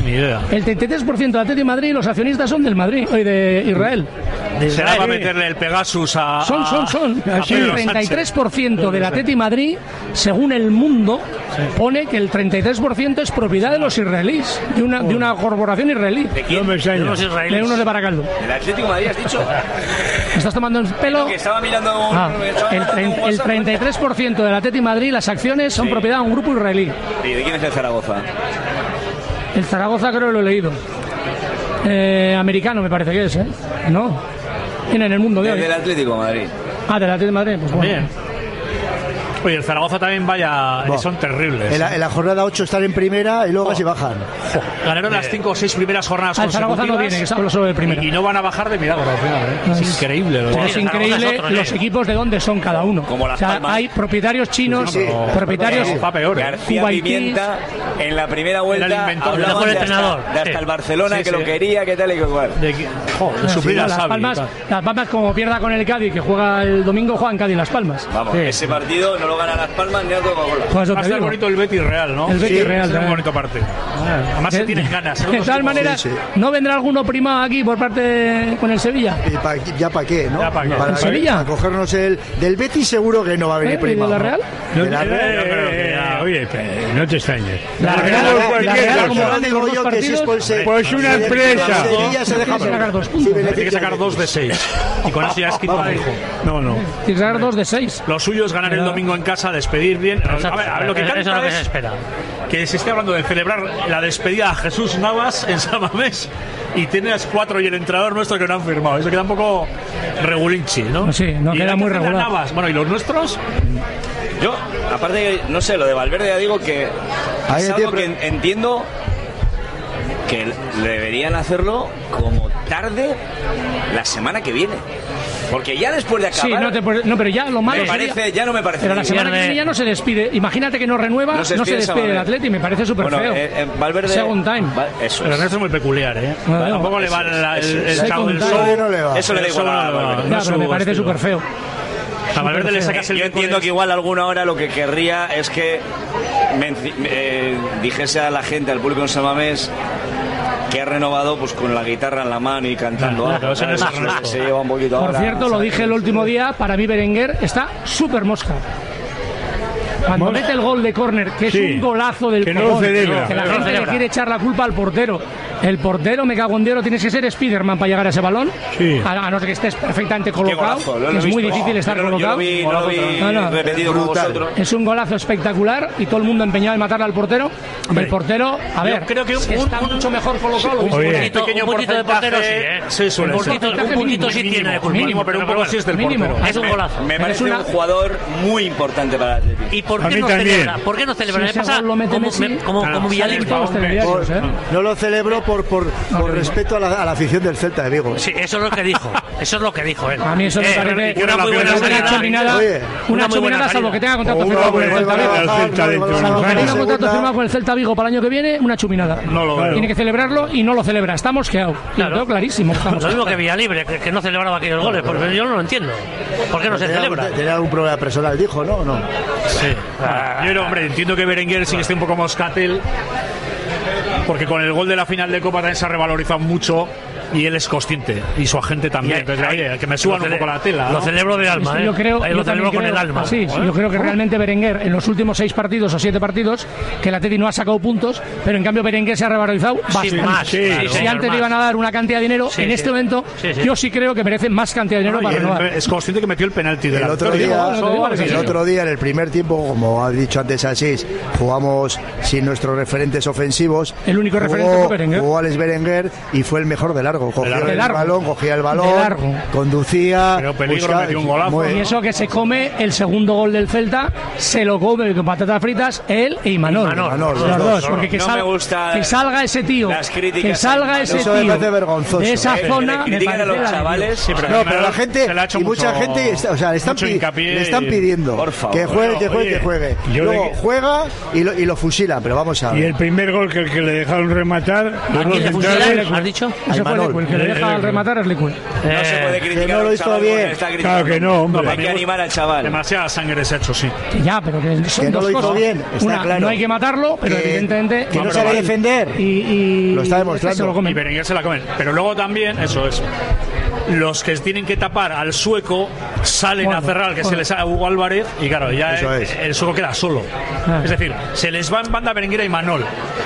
Ni idea. El treinta y tres por ciento de Atlético de Madrid y los accionistas son del Madrid, hoy de Israel. De Será Israel. para meterle el Pegasus a. Son, son, son. a El Pedro treinta y tres por ciento Sánchez. del Atlético de Madrid, según El Mundo, pone que el treinta y tres por ciento es propiedad de los israelíes, de una, de una corporación israelí, ¿De quién? No me De extraña. los de israelíes. unos de Baracaldo. ¿El Atlético de Madrid has dicho? ¿Me estás tomando el pelo? Que estaba mirando un, Ah, estaba el, mirando trein- un el WhatsApp. treinta y tres por ciento del Atlético de Madrid, las acciones son Sí. propiedad de un grupo israelí. ¿Y de quién es el Zaragoza? El Zaragoza creo que lo he leído. Eh, americano me parece que es, ¿eh? No. ¿Quién en El Mundo de hoy? Del Atlético de Madrid. Ah, del Atlético de Madrid. Pues bueno. Bien. Oye, el Zaragoza también vaya. Buah. Son terribles. En la, en la jornada ocho están en primera y luego casi bajan. Ganaron las cinco o seis primeras jornadas Ah, el Zaragoza no consecutivas. viene, que hablo solo de primera. Y, y no van a bajar de milagro al final, ¿eh? No, Es es- increíble. Lo Pero de- es Sí, el Zaragoza increíble es otro, los ¿eh? equipos de dónde son cada uno. Como Las o sea, Palmas. hay propietarios chinos, Sí, sí. propietarios Va peor, ¿eh? García Kuwaitíes. Pimienta en la primera Era vuelta el inventor, hablaba el mejor de hasta, entrenador. de hasta Sí. el Barcelona Sí, que sí. lo quería, que tal y que cual. de, joder, de Sí, suplir no, a las Xavi y Palmas, tal. las Palmas como pierda con el Cádiz, que juega el domingo, juega en Cádiz Las Palmas. Vamos, Sí. ese partido no lo gana Las Palmas ni a Coca-Cola. Pues eso Va a te estar digo. bonito el Betis Real, ¿no? El Betis Sí, Real es un también. bonito partido. Además se De- tienen ganas. ¿eh? De Los todas equipos. maneras, sí, sí. ¿no vendrá alguno primado aquí por parte con el Sevilla? ¿Y pa- ya para qué, no? Ya pa' qué. Para ¿En Sevilla? para cogernos el del Betis seguro que no va a venir ¿Eh? ¿Y prima. de la Real? De la Eh, Real. Yo creo que ya- eh, Oye, pe- no te extrañes. La Porque Real- no, la cualquier Real, cosa. como Yo van digo los dos yo que si es por partidos, se- Pues una si empresa. Sevilla se deja Tienes que sacar dos puntos. Sí, Tiene que beneficia sacar al dos de Betis. seis. Y con eso ya es quito parejo. No, no. Tienes que sacar dos de seis. Lo suyo es ganar el domingo en casa, despedir bien. A ver, a ver, lo que Eso es canta lo que es se espera. que se esté hablando de celebrar la despedida a Jesús Navas en San Mamés y tienes cuatro y el entrenador nuestro que no han firmado. Eso queda un poco regulinchi, ¿no? Sí, no Y queda la muy que hace la regular. Navas, bueno, ¿y los nuestros? Yo, aparte, no sé, lo de Valverde ya digo que Ahí es algo entiendo- que entiendo que deberían hacerlo como tarde la semana que viene. Porque ya después de acabar, Sí, no, te puedes- no, pero ya lo malo me sería- parece, ya no me parece Pero la bien. semana que Pierde- viene ya no se despide. Imagínate que no renueva, No no se se, despide despide Sabadell. del Atleti. Me parece súper Bueno, feo. eh, eh, Valverde... Second time. Va- eso Pero es. Ernesto es muy peculiar, ¿eh? No, no, Tampoco le va eso es, la- el, eso el es. chavo del Second show. time. No le va. Eso le da igual Eso a no le va. Valverde. Ya, No pero me su parece estilo. súper feo. A Valverde le sacas el Yo entiendo que igual alguna hora lo que querría es que menci- eh, dijese a la gente, al público en San Mamés, que ha renovado pues con la guitarra en la mano y cantando Claro, algo. eso no es ¿sabes? Ernesto. Se lleva un poquito Por ahora, cierto, lo ¿sabes? dije el último día, para mí Berenguer está súper mosca. Cuando Mosca. mete el gol de córner, que es Sí, un golazo del que no copón, lo celebra. que la Que no lo gente le celebra. quiere echar la culpa al portero. El portero, me cago en Dios, tienes que ser Spiderman para llegar a ese balón. Sí. A, a no ser que estés perfectamente Qué colocado, golazo, lo he que es muy visto. difícil estar Yo no- yo colocado. lo vi, no lo vi No, no. repetido como Brutal. vosotros. Es un golazo espectacular y todo el mundo empeñado en matarle al portero. Hombre, el portero, a ver, creo que un- está un- mucho mejor colocado. lo Un mismo. Oye. pequeño, pequeño un puntito de portero sí, porcentaje. ¿eh? Sí, suele Un ser. puntito- un puntito sí Mínimo, tiene de culpa. mínimo, pero un poco sí es del Mínimo. portero. Es un golazo. Me Pero parece es una- un jugador muy importante para el Atlético. ¿Y por A qué mí no también. celebra? ¿Por qué no celebra? Si Me ese pasa gol lo mete como, Messi, me- como, claro, como Villalín. Todos los telediarios, ¿eh? No lo celebro por, por, por respeto a la, a la afición del Celta de Vigo. Sí, eso es lo que dijo. Eso es lo que dijo él. A mí eso me Eh, parece una muy buena una salida. chominada, Oye, una una muy buena chominada, salvo salida. que tenga contrato O una firmado con el buena Celta Vigo. salida. Celta dentro de unos Salvo que años. tenga contrato Segunda- firmado con el Celta Vigo para el año que viene, una chuminada. No lo veo. Tiene que celebrarlo y no lo celebra. Está mosqueado. Y Claro. Lo tengo clarísimo. Está Lo mosqueado. mismo que Villalibre, que, que no celebraba aquellos goles, porque yo no lo entiendo. ¿Por qué no se Tenía- celebra? Tenía algún problema personal, dijo, ¿no? No. Sí. Ah. Yo, hombre, entiendo que Berenguer sí que esté un poco moscatel, porque con el gol de la final de Copa también se ha revalorizado mucho y él es consciente, y su agente también. Y- Entonces, oye, que me suban Lo un cele- poco la tela. Lo ¿no? celebro de alma, ¿eh? Yo creo, Ahí yo lo celebro también con el creo- alma. Sí, sí, yo creo que realmente Berenguer en los últimos seis partidos o siete partidos que el Atleti no ha sacado puntos, pero en cambio Berenguer se ha revalorizado Sí, bastante. más. Sí, claro, sí, Si señor, antes le más. iban a dar una cantidad de dinero, Sí, en sí. este momento Sí, sí. yo sí creo que merece más cantidad de dinero Bueno, para y él renovar. es consciente que metió el penalti de El la otro victoria. día, Eso digo, el eso otro día en el primer tiempo, como ha dicho antes Asís, jugamos sin nuestros referentes ofensivos. El único Jugó- referente fue Berenguer. Jugó Alex Berenguer y fue el mejor de largo. Cogía largo. el De largo. balón, cogía el balón, De largo. conducía. Pero peligro, buscaba- metió un golazo. muy- Y eso que se come el segundo gol del Celta, se lo come con patatas fritas él e Imanol. Imanol, Imanol, los los dos, dos. porque que, No sal- me gusta que salga ese tío, las críticas que a salga Imanol. ese Eso me tío parece vergonzoso. de esa Eh, que zona, le me critican a parece los la- chavales. Sí, pero No, al pero final la gente se le ha hecho y mucha mucho- gente está- o sea, le están, mucho pi- hincapié le están y- pidiendo Por favor. que juegue, que juegue, Oye, que juegue. yo Luego de que- juega y lo, y lo fusilan, pero vamos a Y ver. el primer gol que que el que le dejaron rematar. ¿A quién le fusilaron? ¿Has dicho? Ese fue Leque, el que le deja al rematar es Leque. No se puede criticar. que no lo a un hizo chaval bien. porque está Claro criticando. que no, hombre. Hay que animar al chaval. Demasiada sangre se ha hecho, sí. Que ya, pero que son Que no dos lo hizo cosas. bien, está Una, claro. no hay que matarlo, pero Que- evidentemente... que no pero sabe él- defender. Y, y Lo está este demostrando. se lo come. Y Berenguer se la comen. Pero luego también, eso es. Los que tienen que tapar al sueco salen Bueno, a cerrar, que bueno. se les ha Hugo Álvarez, y claro, ya Eso el, es. el sueco queda solo. Ah. Es decir, se les va en banda Berenguer y Manol.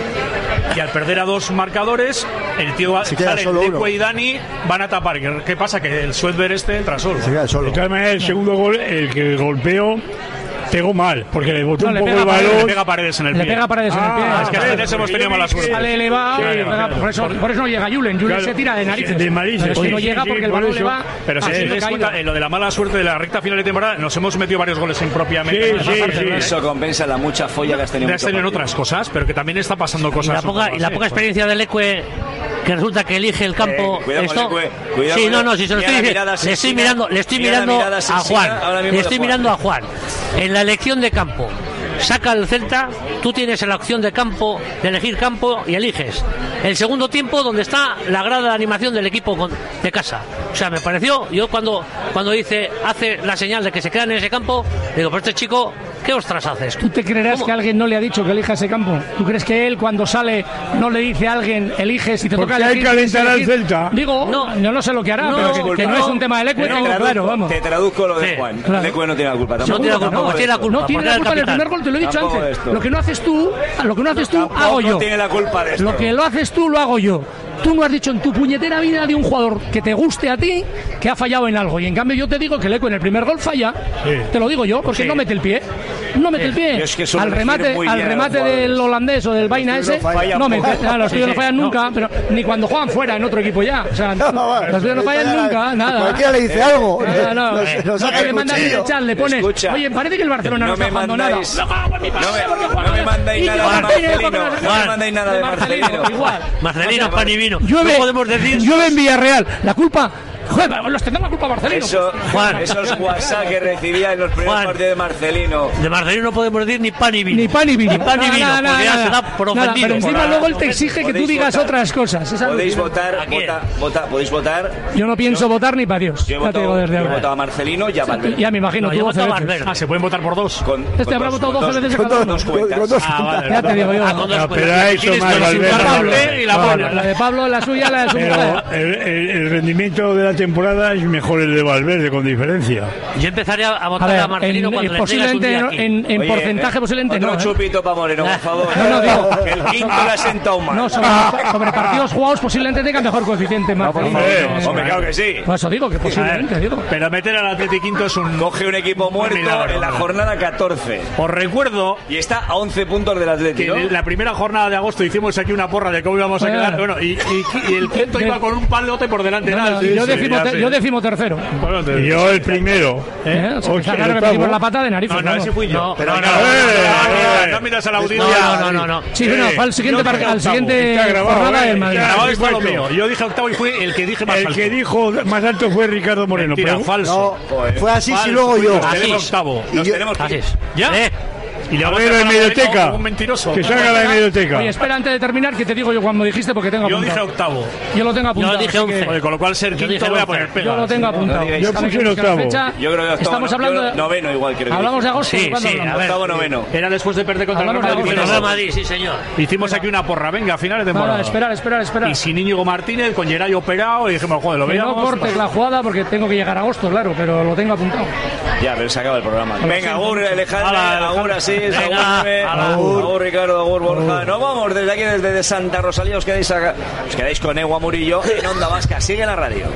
Y al perder a dos marcadores, el tío Se queda sale, solo Leque uno. y Dani van a tapar. ¿Qué, qué pasa? Que el Suedber este entra solo. Se queda solo. De todas maneras, el segundo gol, el que golpeó, pegó mal, porque le botó No, un le poco pega el Paredes, Le balón. pega Paredes en el Le pie. pega Paredes en el pie. Ah, es que vale, antes hemos porque tenido yo mala vi que suerte. Sale elevado, Sí, y claro, pega- claro. por, eso, por eso no llega Julen. Julen Claro. se tira de narices. De narices, Pero es que sí, no sí, llega sí, porque el por balón eso. le va. Pero si así te de das caído. cuenta, en lo de la mala suerte de la recta final de temporada, nos hemos metido varios goles impropiamente. Sí, En esa sí, parte, sí. ¿verdad? Eso compensa la mucha folla que has tenido. Ya has tenido en otras cosas, pero que también está pasando Y cosas. la poca, y la poca experiencia del Leque, que resulta que elige el campo. Eh, cuidado con esto, Leque, cuidado sí, con no, Leque. no, si se lo Mira estoy la diciendo, mirada le estoy asesina, mirando, le estoy mira la mirando mirada a asesina Juan, ahora mismo le de estoy Juan. mirando a Juan. En la elección de campo, saca el Celta, tú tienes la opción de campo, de elegir campo y eliges. El segundo tiempo donde está la grada de animación del equipo con- de casa. O sea, me pareció, yo cuando cuando dice, hace la señal de que se quedan en ese campo, digo, pero este chico, ¿qué ostras haces? ¿Tú te creerás ¿Cómo? que alguien no le ha dicho que elija ese campo? ¿Tú crees que él cuando sale no le dice a alguien, eliges y te Porque toca hay elegir? que tienes alentar al elegir? Celta. Digo, No. yo no sé lo que hará, No, pero que, porque que no, no. es un tema de Leque, Te tengo traduzco- claro, vamos. Te traduzco lo de Sí, Juan. claro. Leque no tiene la culpa. No tiene la culpa, Tampoco no tiene la esto. culpa. No tiene porque la era el culpa del capitán. primer gol, te lo he dicho Tampoco antes. esto. Lo que no haces tú, lo que no haces tú, Tampoco hago yo. tiene la culpa de esto. Lo que lo haces tú, lo hago yo. Tú no has dicho en tu puñetera vida de un jugador que te guste a ti que ha fallado en algo. Y en cambio yo te digo que Leque en el primer gol falla. Sí. Te lo digo yo, porque Sí. no mete el pie. No mete el pie. Yo es que suelo al elegir remate, muy al bien a los remate jugadores. del holandés o del vaina tuyos ese, no fallan, no mete. joder. Ah, los tuyos no fallan nunca, pero ni cuando juegan fuera en otro equipo ya. O sea, los tuyos no fallan nunca, nada. Cualquiera le dice algo. Nada, no. Nos- nos No, saca que le el mandas cuchillo. el chat, le pones. Escucha. Oye, parece que el Barcelona no, No está me jugando nada. mandáis, no me, no me mandáis nada de Juan, Marcelino. No me Juan, mandáis nada de Marcelino. igual. Marcelino, pan y vino. Llueve, No podemos decir. llueve en Villarreal. La culpa. Joder, los tendrá la culpa Marcelino. Eso, Juan. esos WhatsApp que recibía en los primeros Juan. partidos de Marcelino. De Marcelino no podemos decir ni pan y vino. Ni pan ni vino. Ni pan ni Nada, vino, nada, porque ya nada, se da nada. por Nada, ofendido. pero encima Por- luego él te exige que tú podéis digas votar. otras cosas. Es algo Podéis que- votar, ¿A quién? vota, vota, podéis votar. Yo no pienso votar ni para Dios. Yo he Ya te digo votado, desde yo he ahora. votado a Marcelino y a Valverde. Ya me imagino, No, tú yo doce votaba veces. Valverde. Ah, se pueden votar por dos. Con, Este con habrá dos- votado con doce dos- veces Con cada dos, uno. dos con- cuentas. con dos Ah, cuentas. vale, Ya te digo yo. Ah, con dos No, cuentas. pero ha hecho Tienes más con su Valverde. Pablo Valverde. y la No, bola. la de Pablo, la suya, la de su Pero mujer. el, el- el rendimiento de la temporada es mejor el de Valverde, con diferencia. Yo empezaría a A votar ver, a Marcelino en- cuando le posiblemente traigas en, un día aquí. en- en Oye, porcentaje, eh, posiblemente otro no. ¿eh? chupito para Moreno, por favor. No, no, digo. Que el quinto le ha sentado mal. No, sobre, sobre partidos jugados posiblemente tenga mejor coeficiente. Marcelino. Eh, Eh, Hombre, claro que sí. Por eso digo que posiblemente, digo. Pero meter al Atleti quinto es un. Coge un equipo muerto milagro, en la ¿no? jornada catorce. Os recuerdo Y está a once puntos del Atlético. que en la primera jornada de agosto hicimos aquí una porra de cómo íbamos a Bueno. quedar. Bueno, y, y- y el quinto De- iba con un palote por delante. No, Nada, no, sí, yo, sí, decimo, ya te- sé. yo decimo tercero. Bueno, te- Y yo el primero. ¿Eh? O sea, Ocho, está el claro que octavo. metimos la pata de narices. No, no, vamos. ese fui yo. No, Pero no, no, no, no, no, no, no, no miras a la No, audiencia. no, no, no. Sí, bueno, fue el siguiente, yo dije par- al octavo. siguiente Está grabado, jornada eh, del Madrid. está- Grabado está lo puesto. mío. Yo dije octavo y fue el que dije más El alto. que dijo más alto fue Ricardo Moreno. Mentira, pero- falso. No, Joder. fue así Falso, y luego fui yo. Nos tenemos Así. octavo. Nos yo- tenemos Así que... es. ¿Ya? ¿Eh? Y le A vamos ver, a en dejar a biblioteca. Moreno un mentiroso. Que salga la biblioteca. Oye, espera antes de terminar que te digo yo cuando dijiste porque tengo Yo apuntado. dije octavo. Yo lo tengo apuntado. Yo dije así que- once. Oye, con lo cual ser Yo quinto dije voy a once. poner pega. Yo lo tengo apuntado. digáis. Yo Estamos puse en el octavo. fecha. Yo creo que octavo, Estamos no, hablando yo de... noveno igual creo que Hablamos de dije. agosto. Sí, ¿cuándo sí, hablamos? a ver. Octavo, noveno. Era después de perder contra el Hablamos Real de Madrid. Con el Pero- Real Madrid, sí, señor. Hicimos aquí una porra. Venga, a finales de No, no, temporada. esperar, esperar, esperar. Y sin Íñigo Martínez, con Geray operado, y dijimos, joder, lo Que no veíamos. cortes la jugada porque tengo que llegar a agosto, claro, pero lo tengo apuntado. Ya, pero se acaba el programa. Venga, agur, Alejandro. Hala, Agur, así es. Venga, Agur, Nueve, hala. agur, agur, Ricardo. Agur, Borja. Nos vamos desde aquí, desde de Santa Rosalía. Os quedáis, acá, os quedáis con Ewa Murillo en Onda Vasca. Sigue la radio.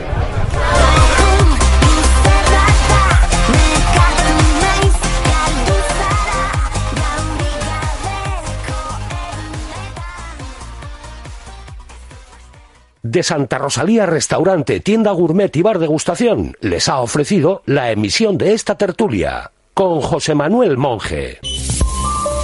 De Santa Rosalía Restaurante, Tienda Gourmet y Bar Degustación les ha ofrecido la emisión de esta tertulia con José Manuel Monje.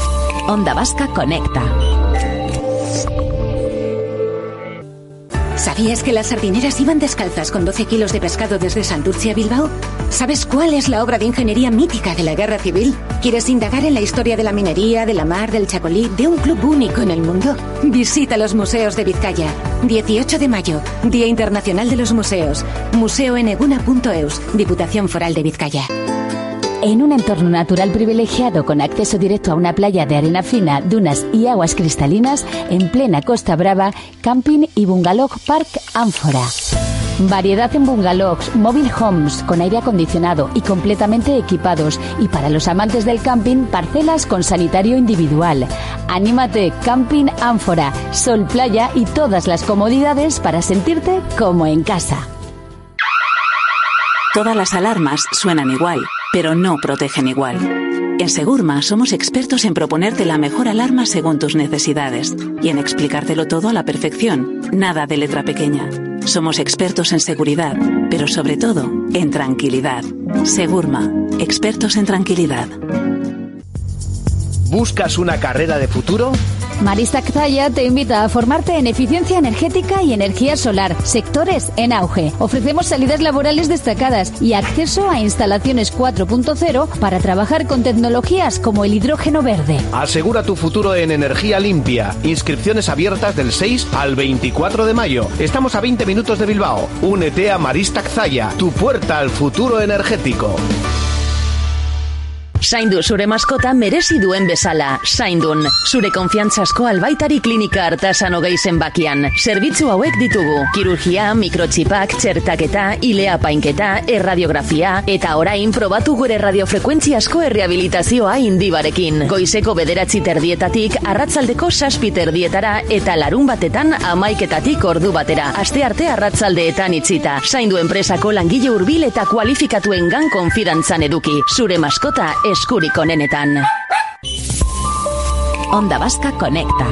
Onda Vasca Conecta. ¿Sabías que las sardineras iban descalzas con doce kilos de pescado desde Santurce a Bilbao? ¿Sabes cuál es la obra de ingeniería mítica de la Guerra Civil? ¿Quieres indagar en la historia de la minería, de la mar, del chacolí, de un club único en el mundo? Visita los museos de Vizcaya. dieciocho de mayo, Día Internacional de los Museos. museo eneguna punto eus, Diputación Foral de Vizcaya. En un entorno natural privilegiado con acceso directo a una playa de arena fina, dunas y aguas cristalinas, en plena Costa Brava, Camping y Bungalow Park Ánfora. Variedad en bungalows, mobile homes con aire acondicionado y completamente equipados. Y para los amantes del camping, parcelas con sanitario individual. Anímate, Camping Ánfora, sol, playa y todas las comodidades para sentirte como en casa. Todas las alarmas suenan igual, pero no protegen igual. En Segurma somos expertos en proponerte la mejor alarma según tus necesidades y en explicártelo todo a la perfección, nada de letra pequeña. Somos expertos en seguridad, pero sobre todo en tranquilidad. Segurma, expertos en tranquilidad. ¿Buscas una carrera de futuro? Marista Ctaya te invita a formarte en eficiencia energética y energía solar, sectores en auge. Ofrecemos salidas laborales destacadas y acceso a instalaciones cuatro punto cero para trabajar con tecnologías como el hidrógeno verde. Asegura tu futuro en energía limpia. Inscripciones abiertas del seis al veinticuatro de mayo. Estamos a veinte minutos de Bilbao. Únete a Marista Ctaya, tu puerta al futuro energético. Zaindu zure maskota merezi duen bezala. Zaindun, zure konfiantzazko albaitari klinika hartazan hogei zenbakian. Zerbitzu hauek ditugu: kirurgia, mikrotxipak, txertaketa, ilea painketa, erradiografia, eta orain probatu gure radiofrekuentziazko errehabilitazioa Indibarekin. Goizeko bederatzi terdietatik, arratzaldeko zazpi terdietara, eta larun batetan amaiketatik ordu batera. Astearte arratzaldeetan itzita. Zaindu enpresako langile hurbil eta kualifikatuengan konfidantzan eduki. Zure maskota eskurik onenetan. Onda Vasca Conecta.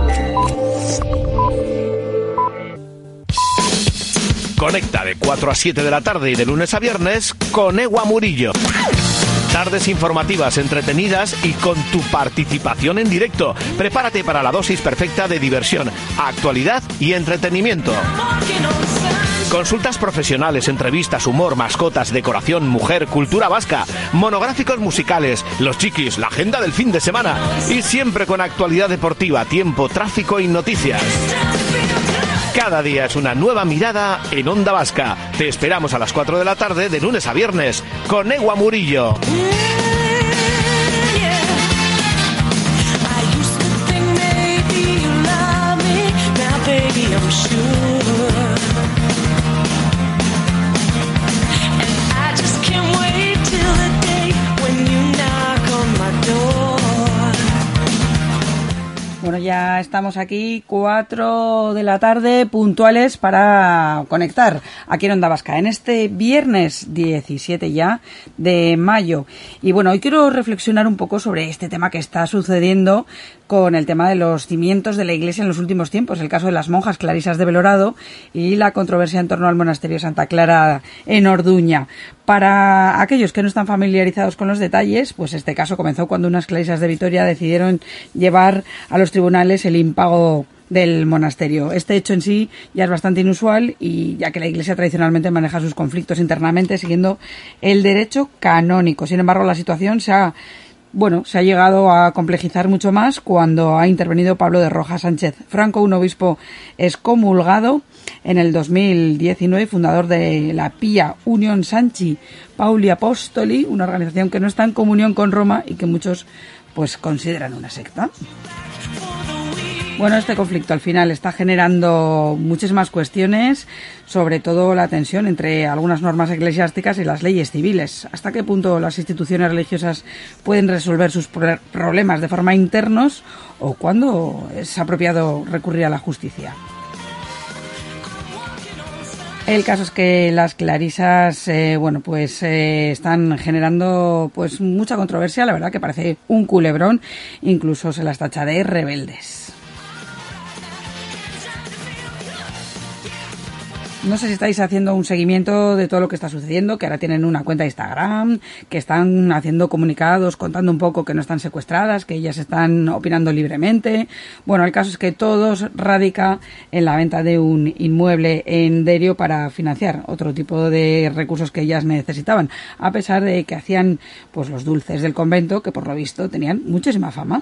Conecta de cuatro a siete de la tarde y de lunes a viernes con Ewa Murillo. Tardes informativas, entretenidas y con tu participación en directo. Prepárate para la dosis perfecta de diversión, actualidad y entretenimiento. Consultas profesionales, entrevistas, humor, mascotas, decoración, mujer, cultura vasca, monográficos musicales, los chiquis, la agenda del fin de semana y siempre con actualidad deportiva, tiempo, tráfico y noticias. Cada día es una nueva mirada en Onda Vasca. Te esperamos a las cuatro de la tarde de lunes a viernes con Ewa Murillo. Bueno, ya estamos aquí, cuatro de la tarde, puntuales para conectar aquí en Onda Vasca, en este viernes diecisiete ya de mayo. Y bueno, hoy quiero reflexionar un poco sobre este tema que está sucediendo con el tema de los cimientos de la Iglesia en los últimos tiempos, el caso de las monjas clarisas de Belorado y la controversia en torno al monasterio Santa Clara en Orduña. Para aquellos que no están familiarizados con los detalles, pues este caso comenzó cuando unas clarisas de Vitoria decidieron llevar a los tribunales el impago del monasterio. Este hecho en sí ya es bastante inusual, y ya que la Iglesia tradicionalmente maneja sus conflictos internamente siguiendo el derecho canónico. Sin embargo, la situación se ha Bueno, se ha llegado a complejizar mucho más cuando ha intervenido Pablo de Rojas Sánchez Franco, un obispo excomulgado en el dos mil diecinueve, fundador de la Pia Union Sanchi Pauli Apostoli, una organización que no está en comunión con Roma y que muchos pues consideran una secta. Bueno, este conflicto al final está generando muchísimas cuestiones, sobre todo la tensión entre algunas normas eclesiásticas y las leyes civiles. ¿Hasta qué punto las instituciones religiosas pueden resolver sus problemas de forma internos, o cuándo es apropiado recurrir a la justicia? El caso es que las clarisas, eh, bueno, pues eh, están generando pues mucha controversia. La verdad que parece un culebrón, incluso se las tacha de rebeldes. no sé si estáis haciendo un seguimiento de todo lo que está sucediendo, que ahora tienen una cuenta de Instagram, que están haciendo comunicados contando un poco que no están secuestradas, que ellas están opinando libremente. Bueno, el caso es que todo radica en la venta de un inmueble en Derio para financiar otro tipo de recursos que ellas necesitaban, a pesar de que hacían pues los dulces del convento, que por lo visto tenían muchísima fama.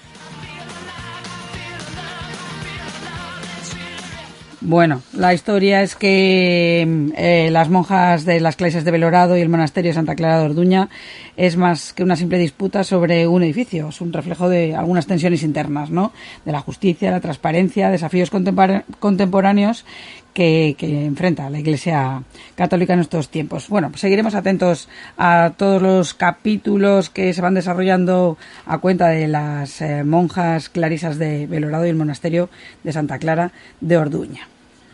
Bueno, la historia es que eh, las monjas de las clases de Belorado y el monasterio de Santa Clara de Orduña es más que una simple disputa sobre un edificio, es un reflejo de algunas tensiones internas, ¿no? De la justicia, la transparencia, desafíos contempor- contemporáneos que, que enfrenta la Iglesia Católica en estos tiempos. Bueno, pues seguiremos atentos a todos los capítulos que se van desarrollando a cuenta de las eh, monjas clarisas de Belorado y el monasterio de Santa Clara de Orduña.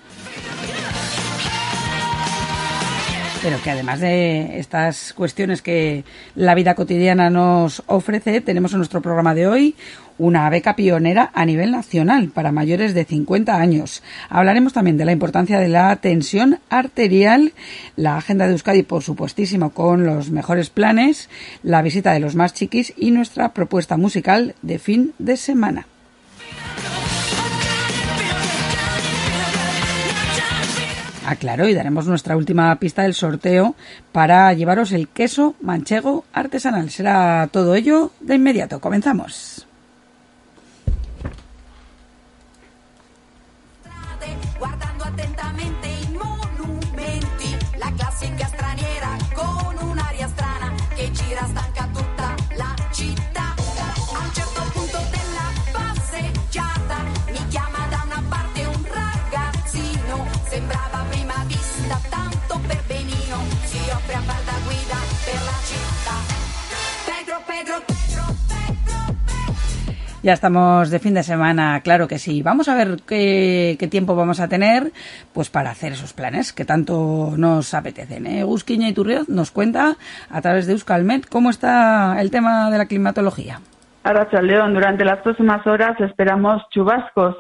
Pero que además de estas cuestiones que la vida cotidiana nos ofrece, tenemos en nuestro programa de hoy una beca pionera a nivel nacional para mayores de cincuenta años. Hablaremos también de la importancia de la tensión arterial, la agenda de Euskadi, por supuestísimo, con los mejores planes, la visita de los más chiquis y nuestra propuesta musical de fin de semana. Ah, claro, y daremos nuestra última pista del sorteo para llevaros el queso manchego artesanal. Será todo ello de inmediato. Comenzamos. Guardando attentamente i monumenti, la classica straniera con un'aria strana che gira stanca tutta la città. A un certo punto della passeggiata mi chiama da una parte un ragazzino, sembrava a prima vista tanto per benino, si offre a far da guida per la città. Pedro, Pedro, Pedro, Pedro. Ya estamos de fin de semana, claro que sí. Vamos a ver qué, qué tiempo vamos a tener pues para hacer esos planes que tanto nos apetecen. ¿eh? Gusquiña Iturrioz nos cuenta a través de Euskalmet cómo está el tema de la climatología. Arratsaldeon, durante las próximas horas esperamos chubascos